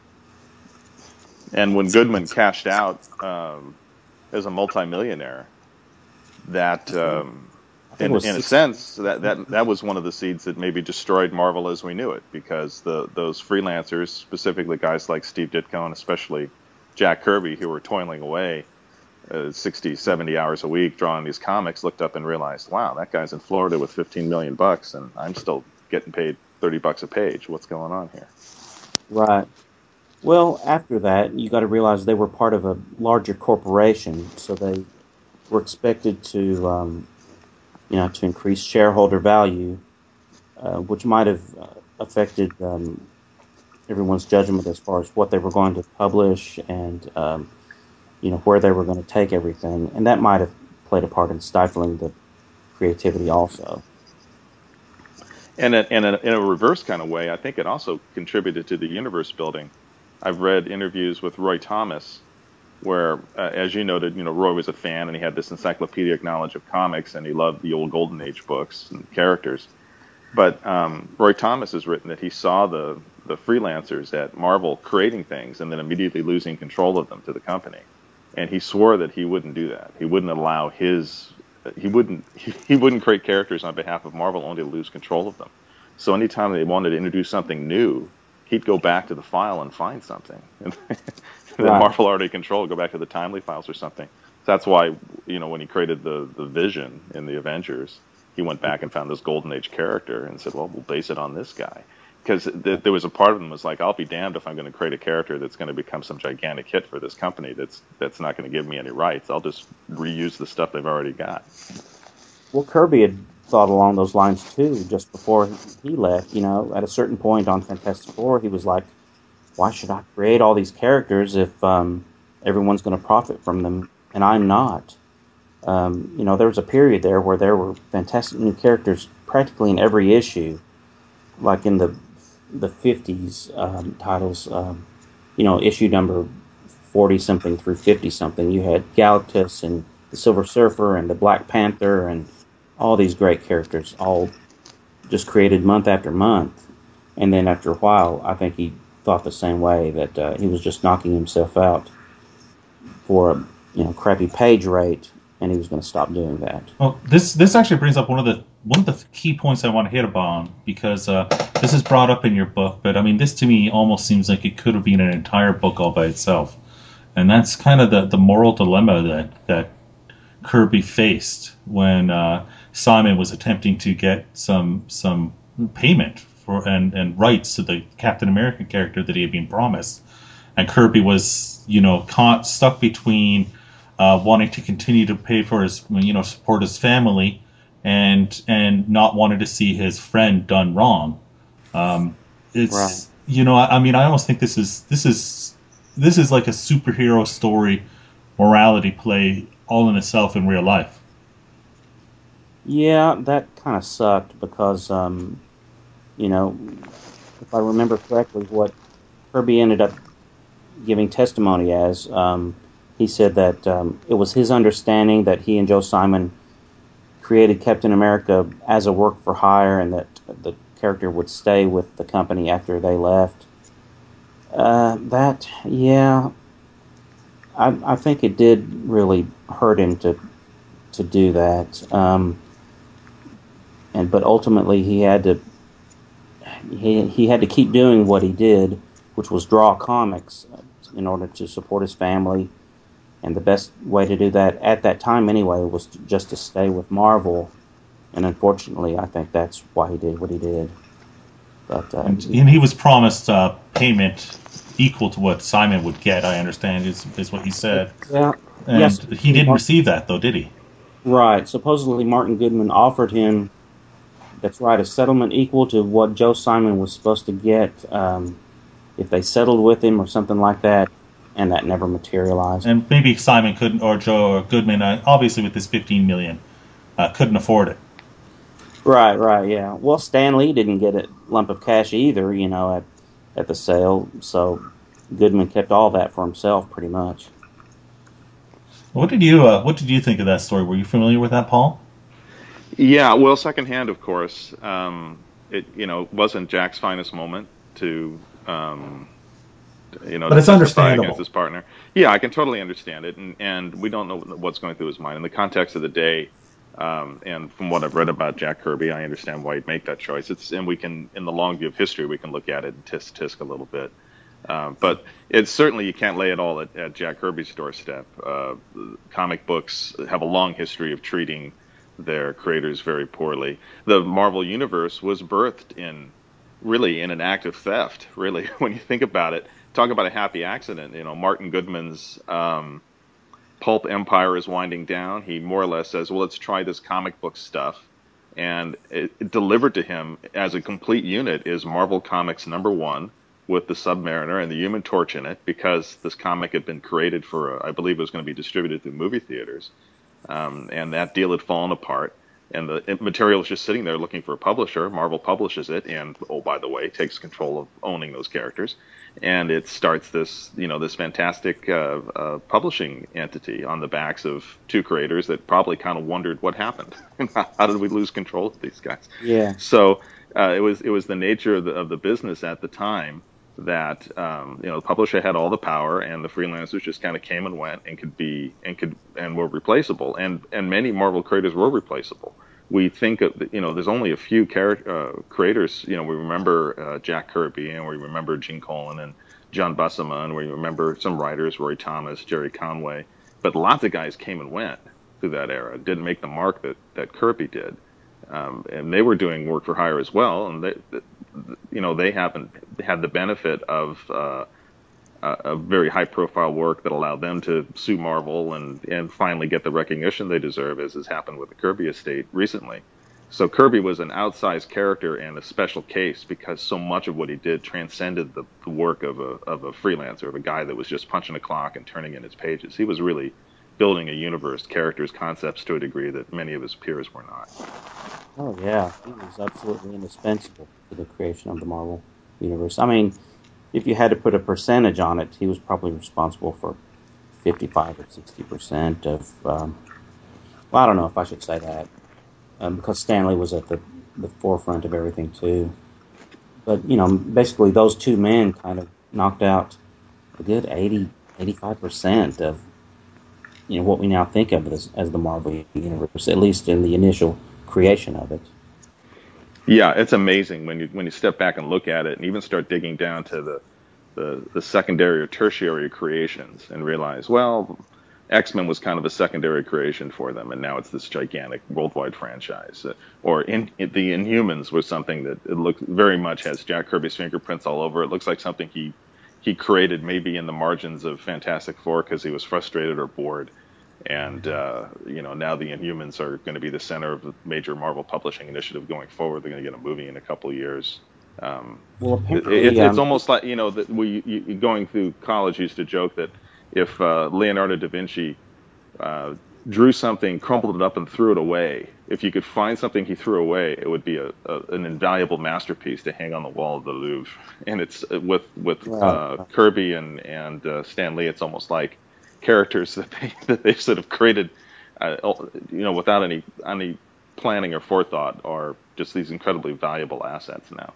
And when Goodman cashed out um, as a multimillionaire, that um, in, in a sense that, that that was one of the seeds that maybe destroyed Marvel as we knew it, because the those freelancers, specifically guys like Steve Ditko and especially Jack Kirby, who were toiling away uh, sixty, seventy hours a week drawing these comics, looked up and realized, wow, that guy's in Florida with fifteen million bucks, and I'm still getting paid thirty bucks a page. What's going on here?
Right. Well, after that, you got to realize they were part of a larger corporation, so they were expected to, um, you know, to increase shareholder value, uh, which might have uh, affected um, everyone's judgment as far as what they were going to publish and, um, you know, where they were going to take everything, and that might have played a part in stifling the creativity also.
And in a, in a reverse kind of way, I think it also contributed to the universe building. I've read interviews with Roy Thomas where, uh, as you noted, you know, Roy was a fan and he had this encyclopedic knowledge of comics and he loved the old Golden Age books and characters. But um, Roy Thomas has written that he saw the, the freelancers at Marvel creating things and then immediately losing control of them to the company. And he swore that he wouldn't do that. He wouldn't allow his, he wouldn't, he, he wouldn't create characters on behalf of Marvel only to lose control of them. So anytime they wanted to introduce something new, he'd go back to the file and find something. And then right. Marvel already controlled, go back to the Timely files or something. So that's why, you know, when he created the, the Vision in the Avengers, he went back and found this Golden Age character and said, well, we'll base it on this guy. Because th- there was a part of him that was like, I'll be damned if I'm going to create a character that's going to become some gigantic hit for this company that's that's not going to give me any rights. I'll just reuse the stuff they've already got.
Well, Kirby had thought along those lines too, just before he left. You know, at a certain point on Fantastic Four, he was like, why should I create all these characters if um, everyone's going to profit from them and I'm not? Um, you know, there was a period there where there were fantastic new characters practically in every issue, like in the the fifties um, titles, um, you know, issue number forty-something through fifty-something. You had Galactus and the Silver Surfer and the Black Panther and all these great characters, all just created month after month. And then after a while, I think he thought the same way, that uh, he was just knocking himself out for a you know crappy page rate, and he was going to stop doing that.
Well, this this actually brings up one of the one of the key points I want to hit upon, because uh, this is brought up in your book, but I mean, this to me almost seems like it could have been an entire book all by itself, and that's kind of the, the moral dilemma that that Kirby faced when uh, Simon was attempting to get some some payment for and, and rights to the Captain America character that he had been promised, and Kirby was you know caught stuck between uh, wanting to continue to pay for his you know support his family and and not wanting to see his friend done wrong. Um, it's right. you know I, I mean I almost think this is this is this is like a superhero story morality play all in itself in real life.
Yeah, that kind of sucked because, um, you know, if I remember correctly, what Kirby ended up giving testimony as, um, he said that um, it was his understanding that he and Joe Simon created Captain America as a work for hire and that the character would stay with the company after they left. Uh, that, yeah, I, I think it did really hurt him to to do that. Um, and but ultimately he had to he he had to keep doing what he did, which was draw comics in order to support his family. And the best way to do that at that time anyway was to, just to stay with Marvel. And unfortunately, I think that's why he did what he did. But uh,
and, and he was promised uh, payment equal to what Simon would get, I understand, is is what he said.
Yeah.
And
yes,
he didn't receive that, though, did he?
Right. Supposedly, Martin Goodman offered him, that's right, a settlement equal to what Joe Simon was supposed to get um, if they settled with him or something like that, and that never materialized.
And maybe Simon couldn't, or Joe or Goodman, uh, obviously with this fifteen million dollars, uh, couldn't afford it.
Right, right, yeah. Well, Stan Lee didn't get a lump of cash either, you know, at at the sale. So, Goodman kept all that for himself, pretty much.
What did you uh, What did you think of that story? Were you familiar with that, Paul?
Yeah, well, secondhand, of course. Um, it you know wasn't Jack's finest moment to um, you know
But
to
it's
testify against
understandable.
his partner. Yeah, I can totally understand it, and and we don't know what's going through his mind in the context of the day. Um, and from what I've read about Jack Kirby, I understand why he'd make that choice. It's and we can, in the long view of history, we can look at it and tisk tisk a little bit. Um, but it's certainly you can't lay it all at, at Jack Kirby's doorstep. Uh, comic books have a long history of treating their creators very poorly. The Marvel Universe was birthed in really in an act of theft. Really, when you think about it, talk about a happy accident. You know, Martin Goodman's um, pulp empire is winding down. He more or less says, "Well, let's try this comic book stuff." And it, it delivered to him as a complete unit is Marvel Comics number one, with the Submariner and the Human Torch in it, because this comic had been created for, a, I believe it was going to be distributed through movie theaters, um, and that deal had fallen apart, and the material is just sitting there looking for a publisher. Marvel publishes it, and oh, by the way, takes control of owning those characters, and it starts this, you know, this fantastic uh, uh, publishing entity on the backs of two creators that probably kind of wondered what happened. How did we lose control of these guys?
Yeah.
So uh, it was it was the nature of the, of the business at the time that um, you know the publisher had all the power, and the freelancers just kind of came and went and could be and could and were replaceable, and and many Marvel creators were replaceable. We think of, you know there's only a few char- uh, creators, you know we remember uh, Jack Kirby, and we remember Gene Colan and John Buscema, and we remember some writers, Roy Thomas, Jerry Conway, but lots of guys came and went through that era, didn't make the mark that that Kirby did. Um, and they were doing work for hire as well, and they, you know, they haven't had the benefit of uh, a very high-profile work that allowed them to sue Marvel and and finally get the recognition they deserve, as has happened with the Kirby estate recently. So Kirby was an outsized character and a special case because so much of what he did transcended the, the work of a of a freelancer, of a guy that was just punching a clock and turning in his pages. He was really building a universe, characters, concepts to a degree that many of his peers were not.
Oh, yeah. He was absolutely indispensable to the creation of the Marvel Universe. I mean, if you had to put a percentage on it, he was probably responsible for fifty-five or sixty percent of, um, well, I don't know if I should say that, um, because Stan Lee was at the, the forefront of everything, too. But, you know, basically those two men kind of knocked out a good eighty, eighty-five percent of, you know, what we now think of as, as the Marvel Universe, at least in the initial creation of it.
Yeah, it's amazing when you when you step back and look at it, and even start digging down to the the, the secondary or tertiary creations, and realize, well, X-Men was kind of a secondary creation for them, and now it's this gigantic worldwide franchise. Uh, or in, in, the Inhumans was something that it looked very much has Jack Kirby's fingerprints all over. It looks like something he he created maybe in the margins of Fantastic Four because he was frustrated or bored. And, uh, you know, now the Inhumans are going to be the center of the major Marvel publishing initiative going forward. They're going to get a movie in a couple of years. Um,
well, apparently,
it, it's,
um,
it's almost like, you know, that we you, going through college used to joke that if uh, Leonardo da Vinci uh, drew something, crumpled it up, and threw it away, if you could find something he threw away, it would be a, a an invaluable masterpiece to hang on the wall of the Louvre. And it's with with uh, Kirby and and uh, Stan Lee, it's almost like characters that they that they sort of created, uh, you know, without any any planning or forethought, are just these incredibly valuable assets now.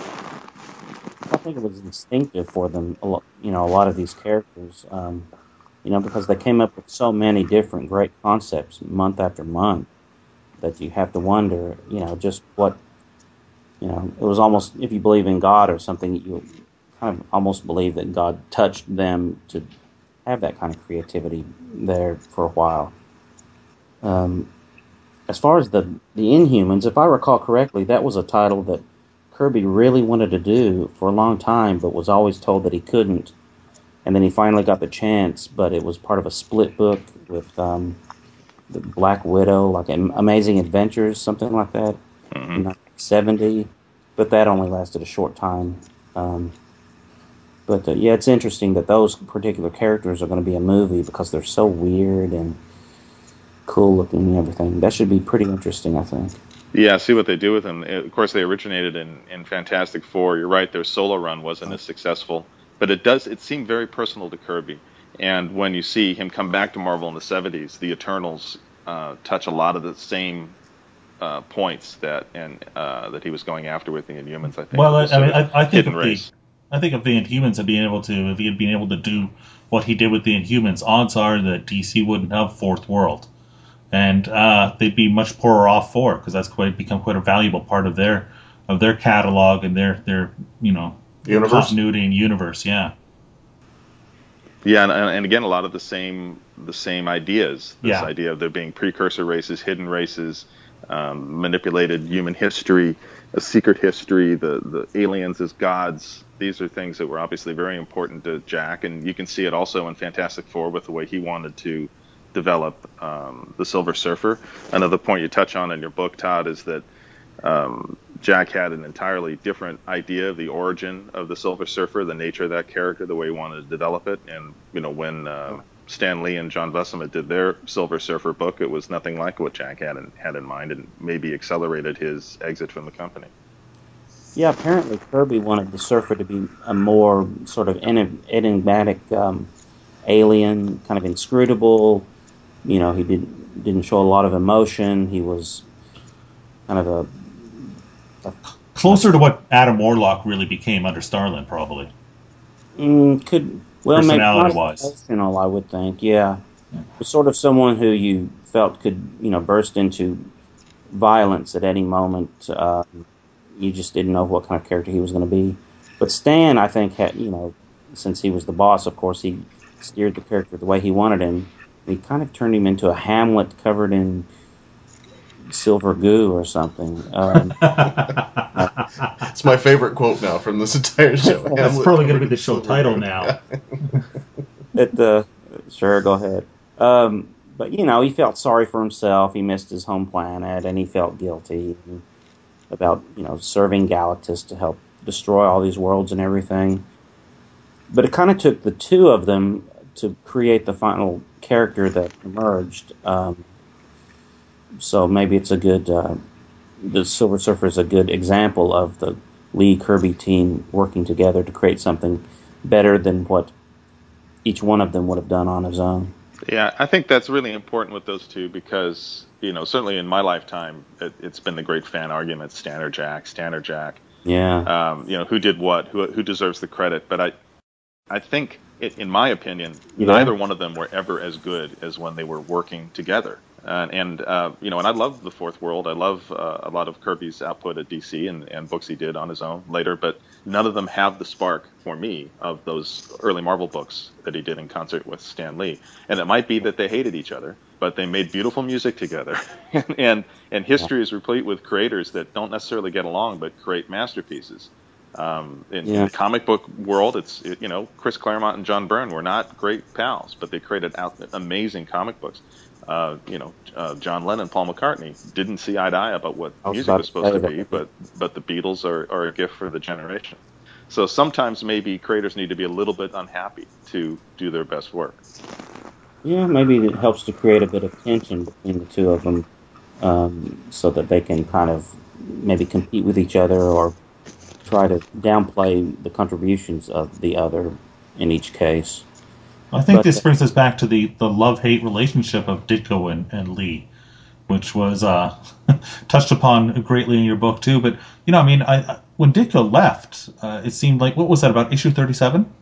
I think it was instinctive for them, you know, a lot of these characters, um, you know, because they came up with so many different great concepts month after month that you have to wonder, you know, just what, you know, it was almost, if you believe in God or something, you kind of almost believe that God touched them to have that kind of creativity there for a while. Um, as far as the, the Inhumans, if I recall correctly, that was a title that Kirby really wanted to do for a long time, but was always told that he couldn't. And then he finally got the chance, but it was part of a split book with um, the Black Widow, like Amazing Adventures, something like that, mm-hmm. in nineteen seventy. But that only lasted a short time. Um, But, uh, yeah, it's interesting that those particular characters are going to be a movie because they're so weird and cool looking and everything. That should be pretty interesting, I think.
Yeah, see what they do with them. Of course, they originated in, in Fantastic Four. You're right, their solo run wasn't as successful but it does it seemed very personal to Kirby. And when you see him come back to Marvel in the seventies, the Eternals uh, touch a lot of the same uh, points that and uh, that he was going after with the Inhumans. I think.
Well, I, I mean, I, I think of
race.
the, I think if the Inhumans had been able to, if he had been able to do what he did with the Inhumans, odds are that D C wouldn't have Fourth World, and uh, they'd be much poorer off for it, because that's quite become quite a valuable part of their of their catalog and their their you know
universe.
continuity and universe. Yeah.
Yeah, and, and again, a lot of the same the same ideas. This
yeah.
idea of there being precursor races, hidden races, um, manipulated human history, a secret history, the, the aliens as gods. These are things that were obviously very important to Jack, and you can see it also in Fantastic Four with the way he wanted to develop um, the Silver Surfer. Another point you touch on in your book, Todd, is that um, Jack had an entirely different idea of the origin of the Silver Surfer, the nature of that character, the way he wanted to develop it. And, you know, when uh, Stan Lee and John Buscema did their Silver Surfer book, it was nothing like what Jack had in, had in mind, and maybe accelerated his exit from the company.
Yeah, apparently Kirby wanted the Surfer to be a more sort of enigmatic um, alien, kind of inscrutable. You know, he didn't didn't show a lot of emotion. He was kind of a
closer to what Adam Warlock really became under Starlin, probably.
Mm, could well
personality-wise,
emotional, I would think. Yeah, yeah. Sort of someone who you felt could, you know, burst into violence at any moment. Uh, you just didn't know what kind of character he was going to be. But Stan, I think, had, you know, since he was the boss, of course, he steered the character the way he wanted him. He kind of turned him into a Hamlet covered in silver goo or something. Um,
it's my favorite quote now from this entire show.
That's probably going to be the show title now.
it, uh, sure, go ahead. Um, but, you know, he felt sorry for himself. He missed his home planet, and he felt guilty about, you know, serving Galactus to help destroy all these worlds and everything. But it kind of took the two of them to create the final character that emerged. Um, so maybe it's a good... Uh, the Silver Surfer is a good example of the Lee Kirby team working together to create something better than what each one of them would have done on his own.
Yeah, I think that's really important with those two because, you know, certainly in my lifetime, it, it's been the great fan argument, Stan or Jack, Stan or Jack.
Yeah.
Um, you know, who did what, who who deserves the credit. But I I think, it, in my opinion,
yeah.
neither one of them were ever as good as when they were working together. Uh, and, uh, you know, and I love The Fourth World. I love uh, a lot of Kirby's output at D C and, and books he did on his own later, but none of them have the spark, for me, of those early Marvel books that he did in concert with Stan Lee. And it might be that they hated each other, but they made beautiful music together. and, and and history is replete with creators that don't necessarily get along, but create masterpieces. Um, in,
yeah.
in the comic book world, it's, it, you know, Chris Claremont and John Byrne were not great pals, but they created out, amazing comic books. Uh, you know, uh, John Lennon, Paul McCartney didn't see eye to eye about what
was
music was supposed to
that.
be, but but the Beatles are, are a gift for the generation. So sometimes maybe creators need to be a little bit unhappy to do their best work.
Yeah, maybe it helps to create a bit of tension between the two of them, um, so that they can kind of maybe compete with each other or try to downplay the contributions of the other in each case.
I think
but,
this brings us back to the, the love-hate relationship of Ditko and, and Lee, which was uh, touched upon greatly in your book too. But, you know, I mean, I, when Ditko left, uh, it seemed like, what was that, about issue thirty-seven?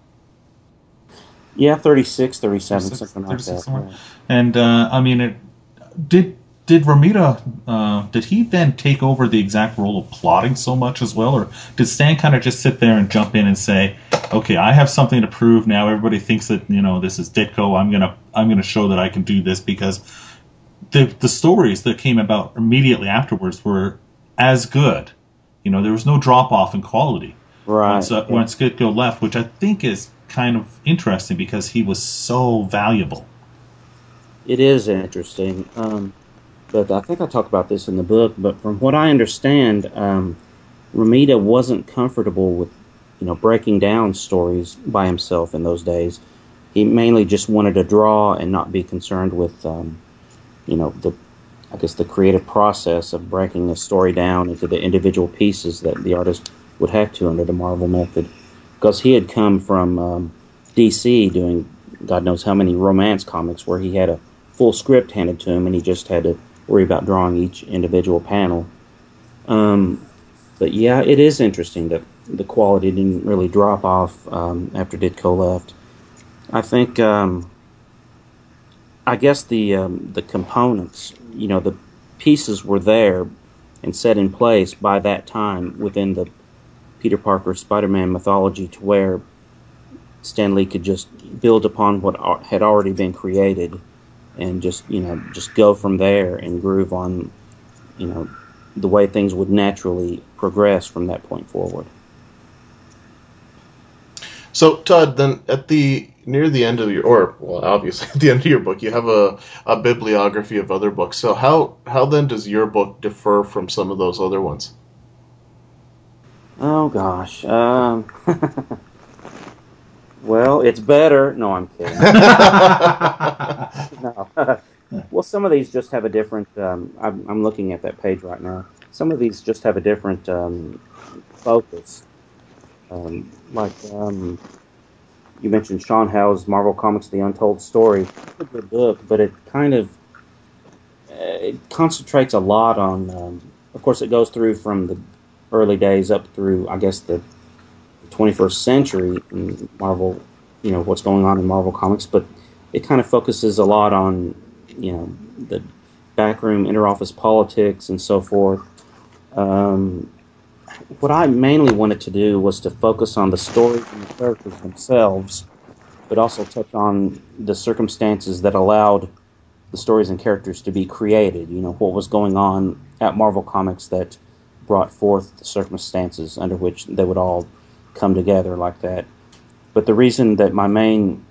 Yeah, thirty-six, thirty-seven,
thirty-six,
something like that.
Somewhere. And, uh, I mean, it, did did Romita, uh, did he then take over the exact role of plotting so much as well? Or did Stan kind of just sit there and jump in and say, okay, I have something to prove now. Everybody thinks that, you know, this is Ditko. I'm gonna I'm gonna show that I can do this, because the the stories that came about immediately afterwards were as good. You know, there was no drop off in quality.
Right.
Once, uh,
yeah.
once Ditko left, which I think is kind of interesting because he was so valuable.
It is interesting. Um, but I think I talk about this in the book. But from what I understand, um, Romita wasn't comfortable with, you know, breaking down stories by himself in those days. He mainly just wanted to draw and not be concerned with, um, you know, the, I guess the creative process of breaking a story down into the individual pieces that the artist would have to under the Marvel method. because he had come from um, D C doing God knows how many romance comics where he had a full script handed to him and he just had to worry about drawing each individual panel. Um, but yeah, it is interesting that the quality didn't really drop off um, after Ditko left. I think, um, I guess the um, the components, you know, the pieces were there and set in place by that time within the Peter Parker Spider-Man mythology to where Stan Lee could just build upon what had already been created and just, you know, just go from there and groove on, you know, the way things would naturally progress from that point forward.
So, Todd, then at the near the end of your, or well, obviously at the end of your book, you have a, a bibliography of other books. So, how how then does your book differ from some of those other ones?
Oh gosh, um, well, it's better. No, I'm kidding. No. Well, some of these just have a different. Um, I'm, I'm looking at that page right now. Some of these just have a different um, focus. Um, like um, you mentioned, Sean Howe's Marvel Comics: The Untold Story. It's a good book, but it kind of uh, it concentrates a lot on. Um, of course, it goes through from the early days up through, I guess, the twenty-first century in Marvel. You know what's going on in Marvel Comics, but it kind of focuses a lot on, you know, the backroom interoffice politics and so forth. Um, what I mainly wanted to do was to focus on the stories and the characters themselves, but also touch on the circumstances that allowed the stories and characters to be created. You know, what was going on at Marvel Comics that brought forth the circumstances under which they would all come together like that. But the reason that my main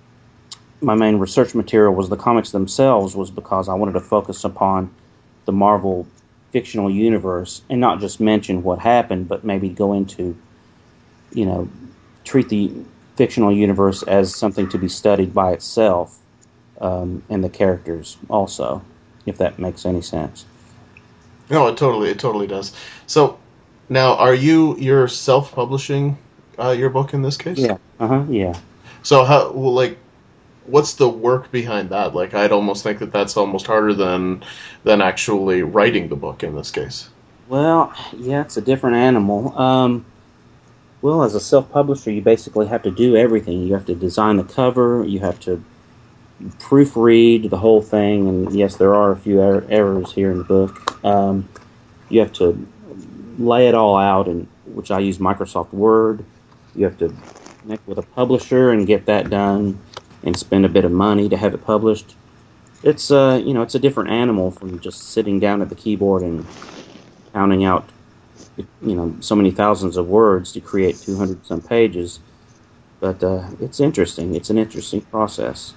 my main research material was the comics themselves was because I wanted to focus upon the Marvel fictional universe and not just mention what happened, but maybe go into, you know, treat the fictional universe as something to be studied by itself, um, and the characters also, if that makes any sense.
No, it totally, it totally does. So, now, are you you're self-publishing uh, your book in this case?
Yeah. Uh huh. Yeah.
So, how, well, like, what's the work behind that? Like, I'd almost think that that's almost harder than than actually writing the book in this case.
Well, yeah, it's a different animal. Um, well, as a self-publisher, you basically have to do everything. You have to design the cover. You have to proofread the whole thing. And yes, there are a few er- errors here in the book. Um, you have to lay it all out, and which I use Microsoft Word. You have to connect with a publisher and get that done, and spend a bit of money to have it published. It's uh, you know, it's a different animal from just sitting down at the keyboard and counting out, you know, so many thousands of words to create two hundred some pages. But uh, it's interesting. It's an interesting process.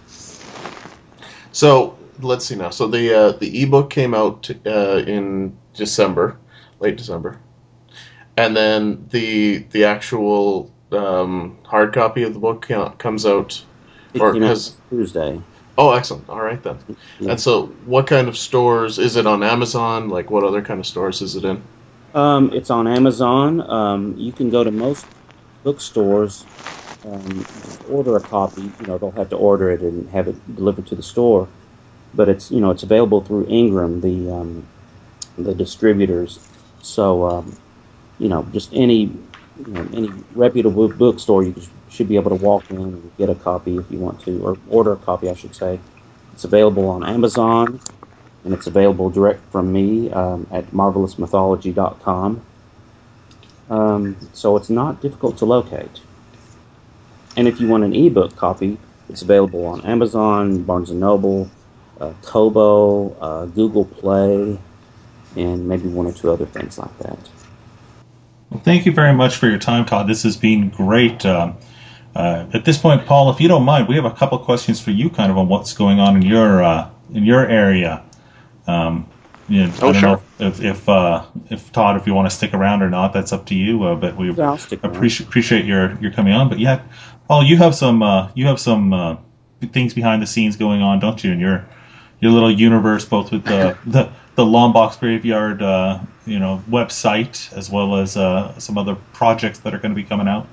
So let's see now. So the uh, the ebook came out uh, in December, late December, and then the the actual um, hard copy of the book comes out. Or has
Tuesday.
Oh, excellent. All right, then.
Yeah.
And so what kind of stores? Is it on Amazon? Like, what other kind of stores is it in?
Um, it's on Amazon. Um, you can go to most bookstores, um, just order a copy. You know, they'll have to order it and have it delivered to the store. But it's, you know, it's available through Ingram, the um, the distributors. So, um, you know, just any, you know, any reputable bookstore, you should be able to walk in and get a copy if you want to, or order a copy, I should say. It's available on Amazon, and it's available direct from me um, at marvelous mythology dot com. Um, so it's not difficult to locate. And if you want an ebook copy, it's available on Amazon, Barnes and Noble, uh, Kobo, uh, Google Play, and maybe one or two other things like that.
Well, thank you very much for your time, Todd. This has been great. Um, uh, at this point, Paul, if you don't mind, we have a couple questions for you, kind of on what's going on in your uh, in your area. Um, you know,
oh,
I don't
sure.
know if if, uh, if Todd, if you want to stick around or not, that's up to you. Uh, but we
Yeah, I'll stick around.
appreciate appreciate your, your coming on. But yeah, Paul, you have some uh, you have some uh, things behind the scenes going on, don't you? In your your little universe, both with the the, the Lombox Graveyard, uh, you know, website, as well as uh, some other projects that are going to be coming out.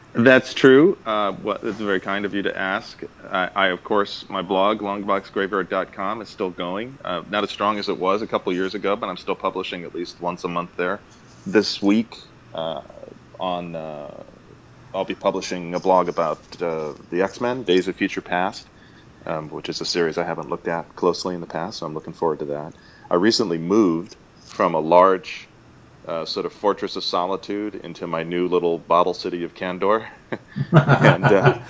That's true. Uh, well, it's very kind of you to ask. I, I of course, my blog, longbox graveyard dot com, is still going. Uh, not as strong as it was a couple of years ago, but I'm still publishing at least once a month there. This week, uh, on uh, I'll be publishing a blog about uh, the X-Men, Days of Future Past, um, which is a series I haven't looked at closely in the past, so I'm looking forward to that. I recently moved from a large Uh, sort of fortress of solitude into my new little bottle city of Kandor, and uh,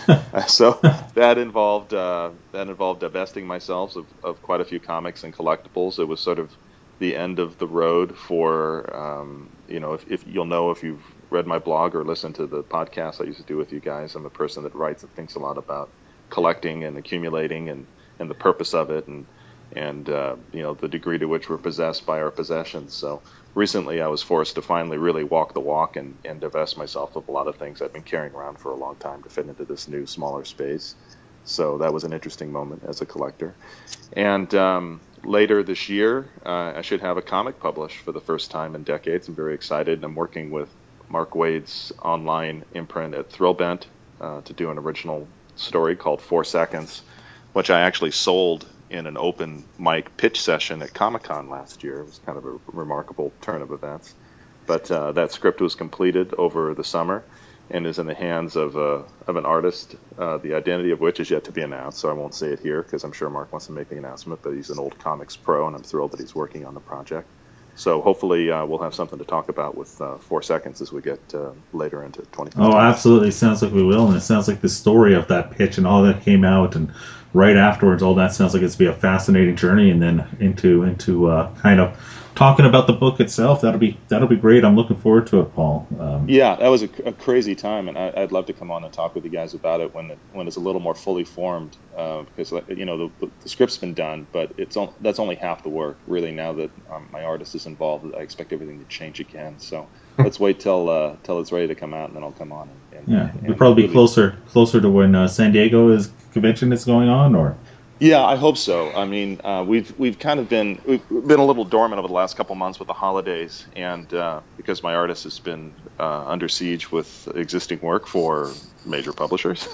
so that involved uh, that involved divesting myself of, of quite a few comics and collectibles. It was sort of the end of the road for um, you know if, if you'll know if you've read my blog or listened to the podcast I used to do with you guys. I'm a person that writes and thinks a lot about collecting and accumulating and, and the purpose of it and and uh, you know the degree to which we're possessed by our possessions. So recently I was forced to finally really walk the walk and, and divest myself of a lot of things I've been carrying around for a long time to fit into this new, smaller space. So that was an interesting moment as a collector. And um, later this year, uh, I should have a comic published for the first time in decades. I'm very excited. I'm working with Mark Waid's online imprint at Thrillbent uh, to do an original story called Four Seconds, which I actually sold in an open mic pitch session at Comic-Con last year. It was kind of a remarkable turn of events. But uh, that script was completed over the summer and is in the hands of uh, of an artist, uh, the identity of which is yet to be announced, so I won't say it here because I'm sure Mark wants to make the announcement, but he's an old comics pro, and I'm thrilled that he's working on the project. So hopefully uh, we'll have something to talk about with uh, Four Seconds as we get uh, later into twenty fifteen.
Oh, absolutely. Sounds like we will, and it sounds like the story of that pitch and all that came out, and right afterwards, all that sounds like it's going to be a fascinating journey, and then into into uh, kind of talking about the book itself. That'll be that'll be great. I'm looking forward to it, Paul. Um,
yeah, that was a, a crazy time, and I, I'd love to come on and talk with you guys about it when it, when it's a little more fully formed. Uh, because you know the, the script's been done, but it's on, that's only half the work. Really, now that um, my artist is involved, I expect everything to change again. So let's wait till uh, till it's ready to come out, and then I'll come on. And, and,
yeah,
and
you'll probably
really
be closer closer to when uh, San Diego is convention is going on, or.
Yeah, I hope so. I mean, uh, we've we've kind of been we've been a little dormant over the last couple months with the holidays, and uh, because my artist has been uh, under siege with existing work for major publishers,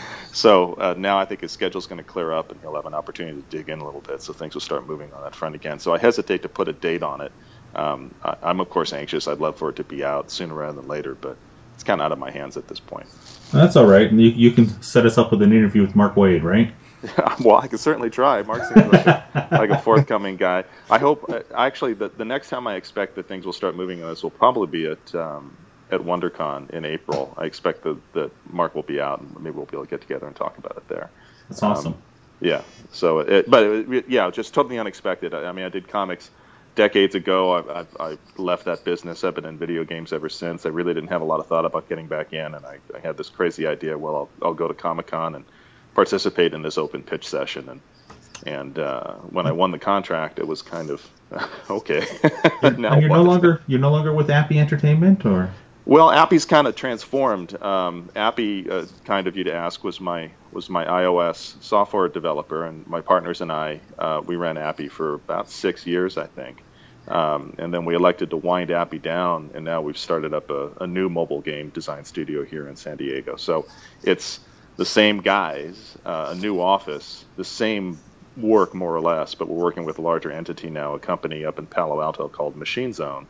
so uh, now I think his schedule's going to clear up, and he'll have an opportunity to dig in a little bit, so things will start moving on that front again. So I hesitate to put a date on it. Um, I, I'm of course anxious. I'd love for it to be out sooner rather than later, but it's kind of out of my hands at this point.
That's all right. You, you can set us up with an interview with Mark Waid, right?
Well, I can certainly try. Mark seems like a, like a forthcoming guy. I hope, uh, actually, the, the next time I expect that things will start moving on this will probably be at um, at WonderCon in April. I expect that, that Mark will be out, and maybe we'll be able to get together and talk about it there.
That's awesome.
Um, yeah. So, it, but it, yeah, just totally unexpected. I, I mean, I did comics decades ago. I, I, I left that business. I've been in video games ever since. I really didn't have a lot of thought about getting back in, and I, I had this crazy idea. Well, I'll, I'll go to Comic-Con and participate in this open pitch session, and and uh, when I won the contract, it was kind of okay. Now
and you're
what?
no longer you're no longer with Appy Entertainment, or
well, Appy's kind of transformed. Um, Appy, uh, kind of you to ask, was my was my iOS software developer, and my partners and I uh, we ran Appy for about six years, I think. Um, and then we elected to wind Appy down, and now we've started up a, a new mobile game design studio here in San Diego. So it's the same guys, uh, a new office, the same work more or less, but we're working with a larger entity now, a company up in Palo Alto called Machine Zone,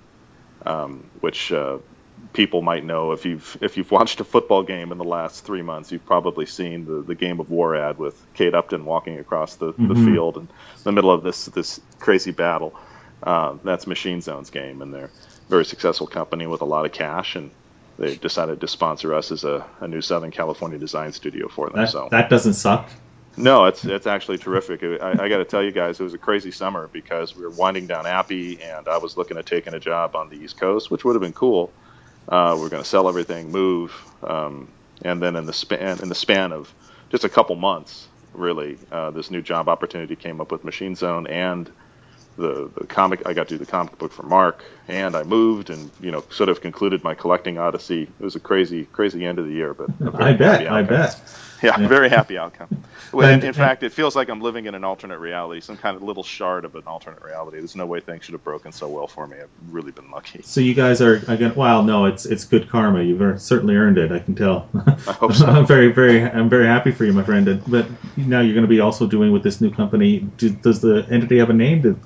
um, which uh, people might know if you've if you've watched a football game in the last three months, you've probably seen the, the Game of War ad with Kate Upton walking across the, mm-hmm. the field in the middle of this this crazy battle. Uh, that's Machine Zone's game, and they're a very successful company with a lot of cash, and they decided to sponsor us as a, a new Southern California design studio for them.
That,
so
that doesn't suck.
No, it's it's actually terrific. I, I got to tell you guys, it was a crazy summer because we were winding down Appy, and I was looking at taking a job on the East Coast, which would have been cool. Uh, we we're going to sell everything, move, um, and then in the span in the span of just a couple months, really, uh, this new job opportunity came up with Machine Zone and the, the comic. I got to do the comic book for Mark, and I moved, and you know, sort of concluded my collecting odyssey. It was a crazy, crazy end of the year, but
I bet, I bet.
Yeah,
Yeah.
very happy outcome. Well,
And-
in fact, it feels like I'm living in an alternate reality, some kind of little shard of an alternate reality. There's no way things should have broken so well for me. I've really been lucky.
So you guys are again. Well, no, it's it's good karma. You've ear- certainly earned it. I can tell.
I hope so.
I'm very very I'm very happy for you, my friend. And- But now you're going to be also doing with this new company. Do, does the entity have a name? Do,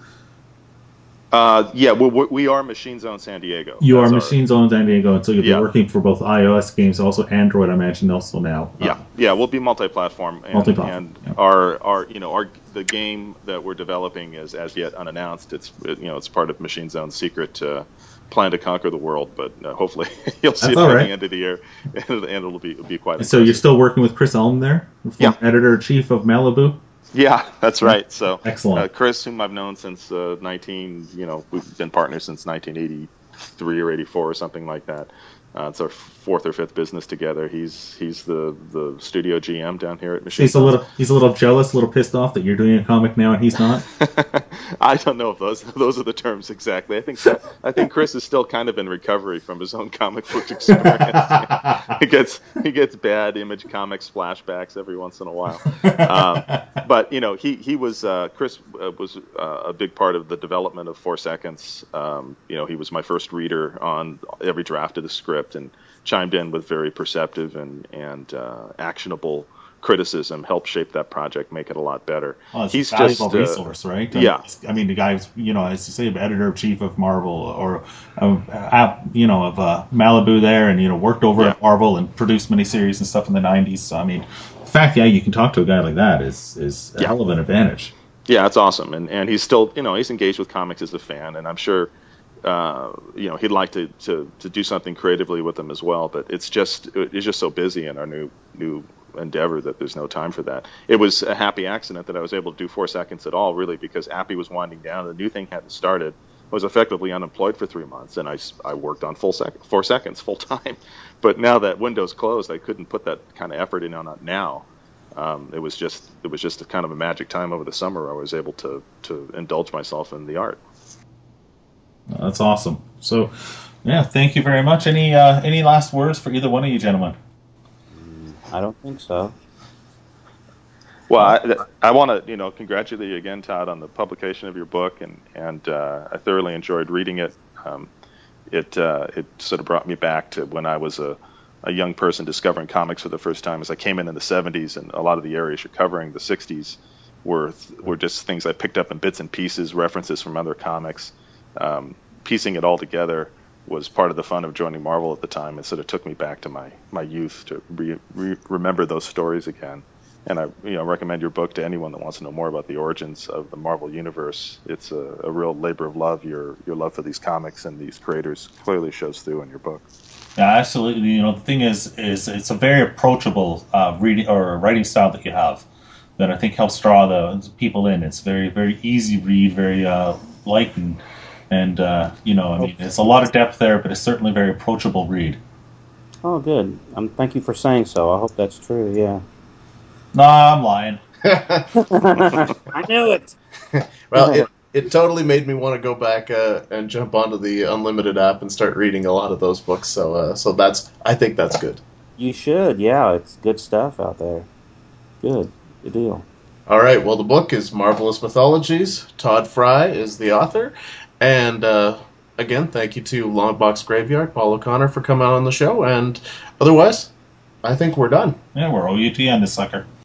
Uh, yeah, well, we we are Machine Zone San Diego.
you
That's
are
our-
Machine Zone San Diego, and so you'll be
Yeah.
working for both iOS games, also Android. I imagine also now.
Yeah, yeah, we'll be multi-platform, and,
Multi-platform,
and
yeah.
our our you know our the game that we're developing is as yet unannounced. It's you know it's part of Machine Zone's secret uh, plan to conquer the world, but uh, hopefully you'll see
That's
it
all
by
right.
the end of the year, and, and it'll be it'll be quite.
And so you're
impressive.
still working with Chris Elm there,
Yeah.
editor chief of Malibu.
Yeah, that's right. So
Excellent.
uh, Chris, whom I've known since uh, nineteen, you know, we've been partners since nineteen eighty-three or eighty-four or something like that. Uh, it's our fourth or fifth business together. He's he's the, the studio G M down here at Machine.
He's a
Zone.
little he's a little jealous, a little pissed off that you're doing a comic now and he's not.
I don't know if those those are the terms exactly. I think I think Chris is still kind of in recovery from his own comic book experience. he gets he gets bad Image Comics flashbacks every once in a while. Um, but you know, he he was uh, Chris uh, was uh, a big part of the development of Four Seconds. Um, you know, he was my first reader on every draft of the script and chimed in with very perceptive and and uh, actionable criticism, helped shape that project, make it a lot better.
Well, it's
He's
a valuable
just uh,
resource, right?
yeah.
I mean, the guy's, you know, as you say, editor chief of Marvel or, uh, uh, you know, of uh, Malibu there, and you know, worked over
Yeah.
at Marvel and produced miniseries and stuff in the nineties. So I mean, the fact, yeah, you can talk to a guy like that is is a
Yeah.
hell of an advantage.
Yeah, it's awesome, and and he's still, you know, he's engaged with comics as a fan, and I'm sure, uh, you know, he'd like to, to, to do something creatively with them as well. But it's just it's just so busy in our new new endeavor that there's no time for that. It was a happy accident that I was able to do Four Seconds at all, really, because Appy was winding down, the new thing hadn't started. I was effectively unemployed for three months, and I, s- I worked on full sec- Four Seconds full time. But now that window's closed, I couldn't put that kind of effort in on it now. Um, it was just it was just a kind of a magic time over the summer where I was able to to indulge myself in the art.
That's awesome. So, yeah, thank you very much. Any uh, any last words for either one of you gentlemen?
I don't think so.
Well, I, I want to, you know, congratulate you again, Todd, on the publication of your book, and and uh, I thoroughly enjoyed reading it. Um, it uh, it sort of brought me back to when I was a, a young person discovering comics for the first time. As I came in in the seventies, and a lot of the areas you're covering, the sixties, were were just things I picked up in bits and pieces, references from other comics. Um, piecing it all together was part of the fun of joining Marvel at the time. It sort of took me back to my, my youth to re, re, remember those stories again. And I you know recommend your book to anyone that wants to know more about the origins of the Marvel Universe. It's a, a real labor of love. Your your love for these comics and these creators clearly shows through in your book.
Yeah, absolutely. You know, the thing is, is it's a very approachable uh, reading or writing style that you have that I think helps draw the people in. It's very, very easy read, very uh, light, and, and uh, you know, I mean, it's a lot of depth there, but it's certainly a very approachable read.
Oh, good. Um, thank you for saying so. I hope that's true. Yeah.
No, I'm lying.
I knew it.
Well, it, it totally made me want to go back uh, and jump onto the Unlimited app and start reading a lot of those books. So, uh, so that's I think that's good.
You should. Yeah, it's good stuff out there. Good. Good deal.
All right. Well, the book is Marvelous Mythologies. Todd Fry is the author, and uh, again, thank you to Longbox Graveyard, Paul O'Connor, for coming on the show. And otherwise, I think we're done.
Yeah, we're O U T on this sucker.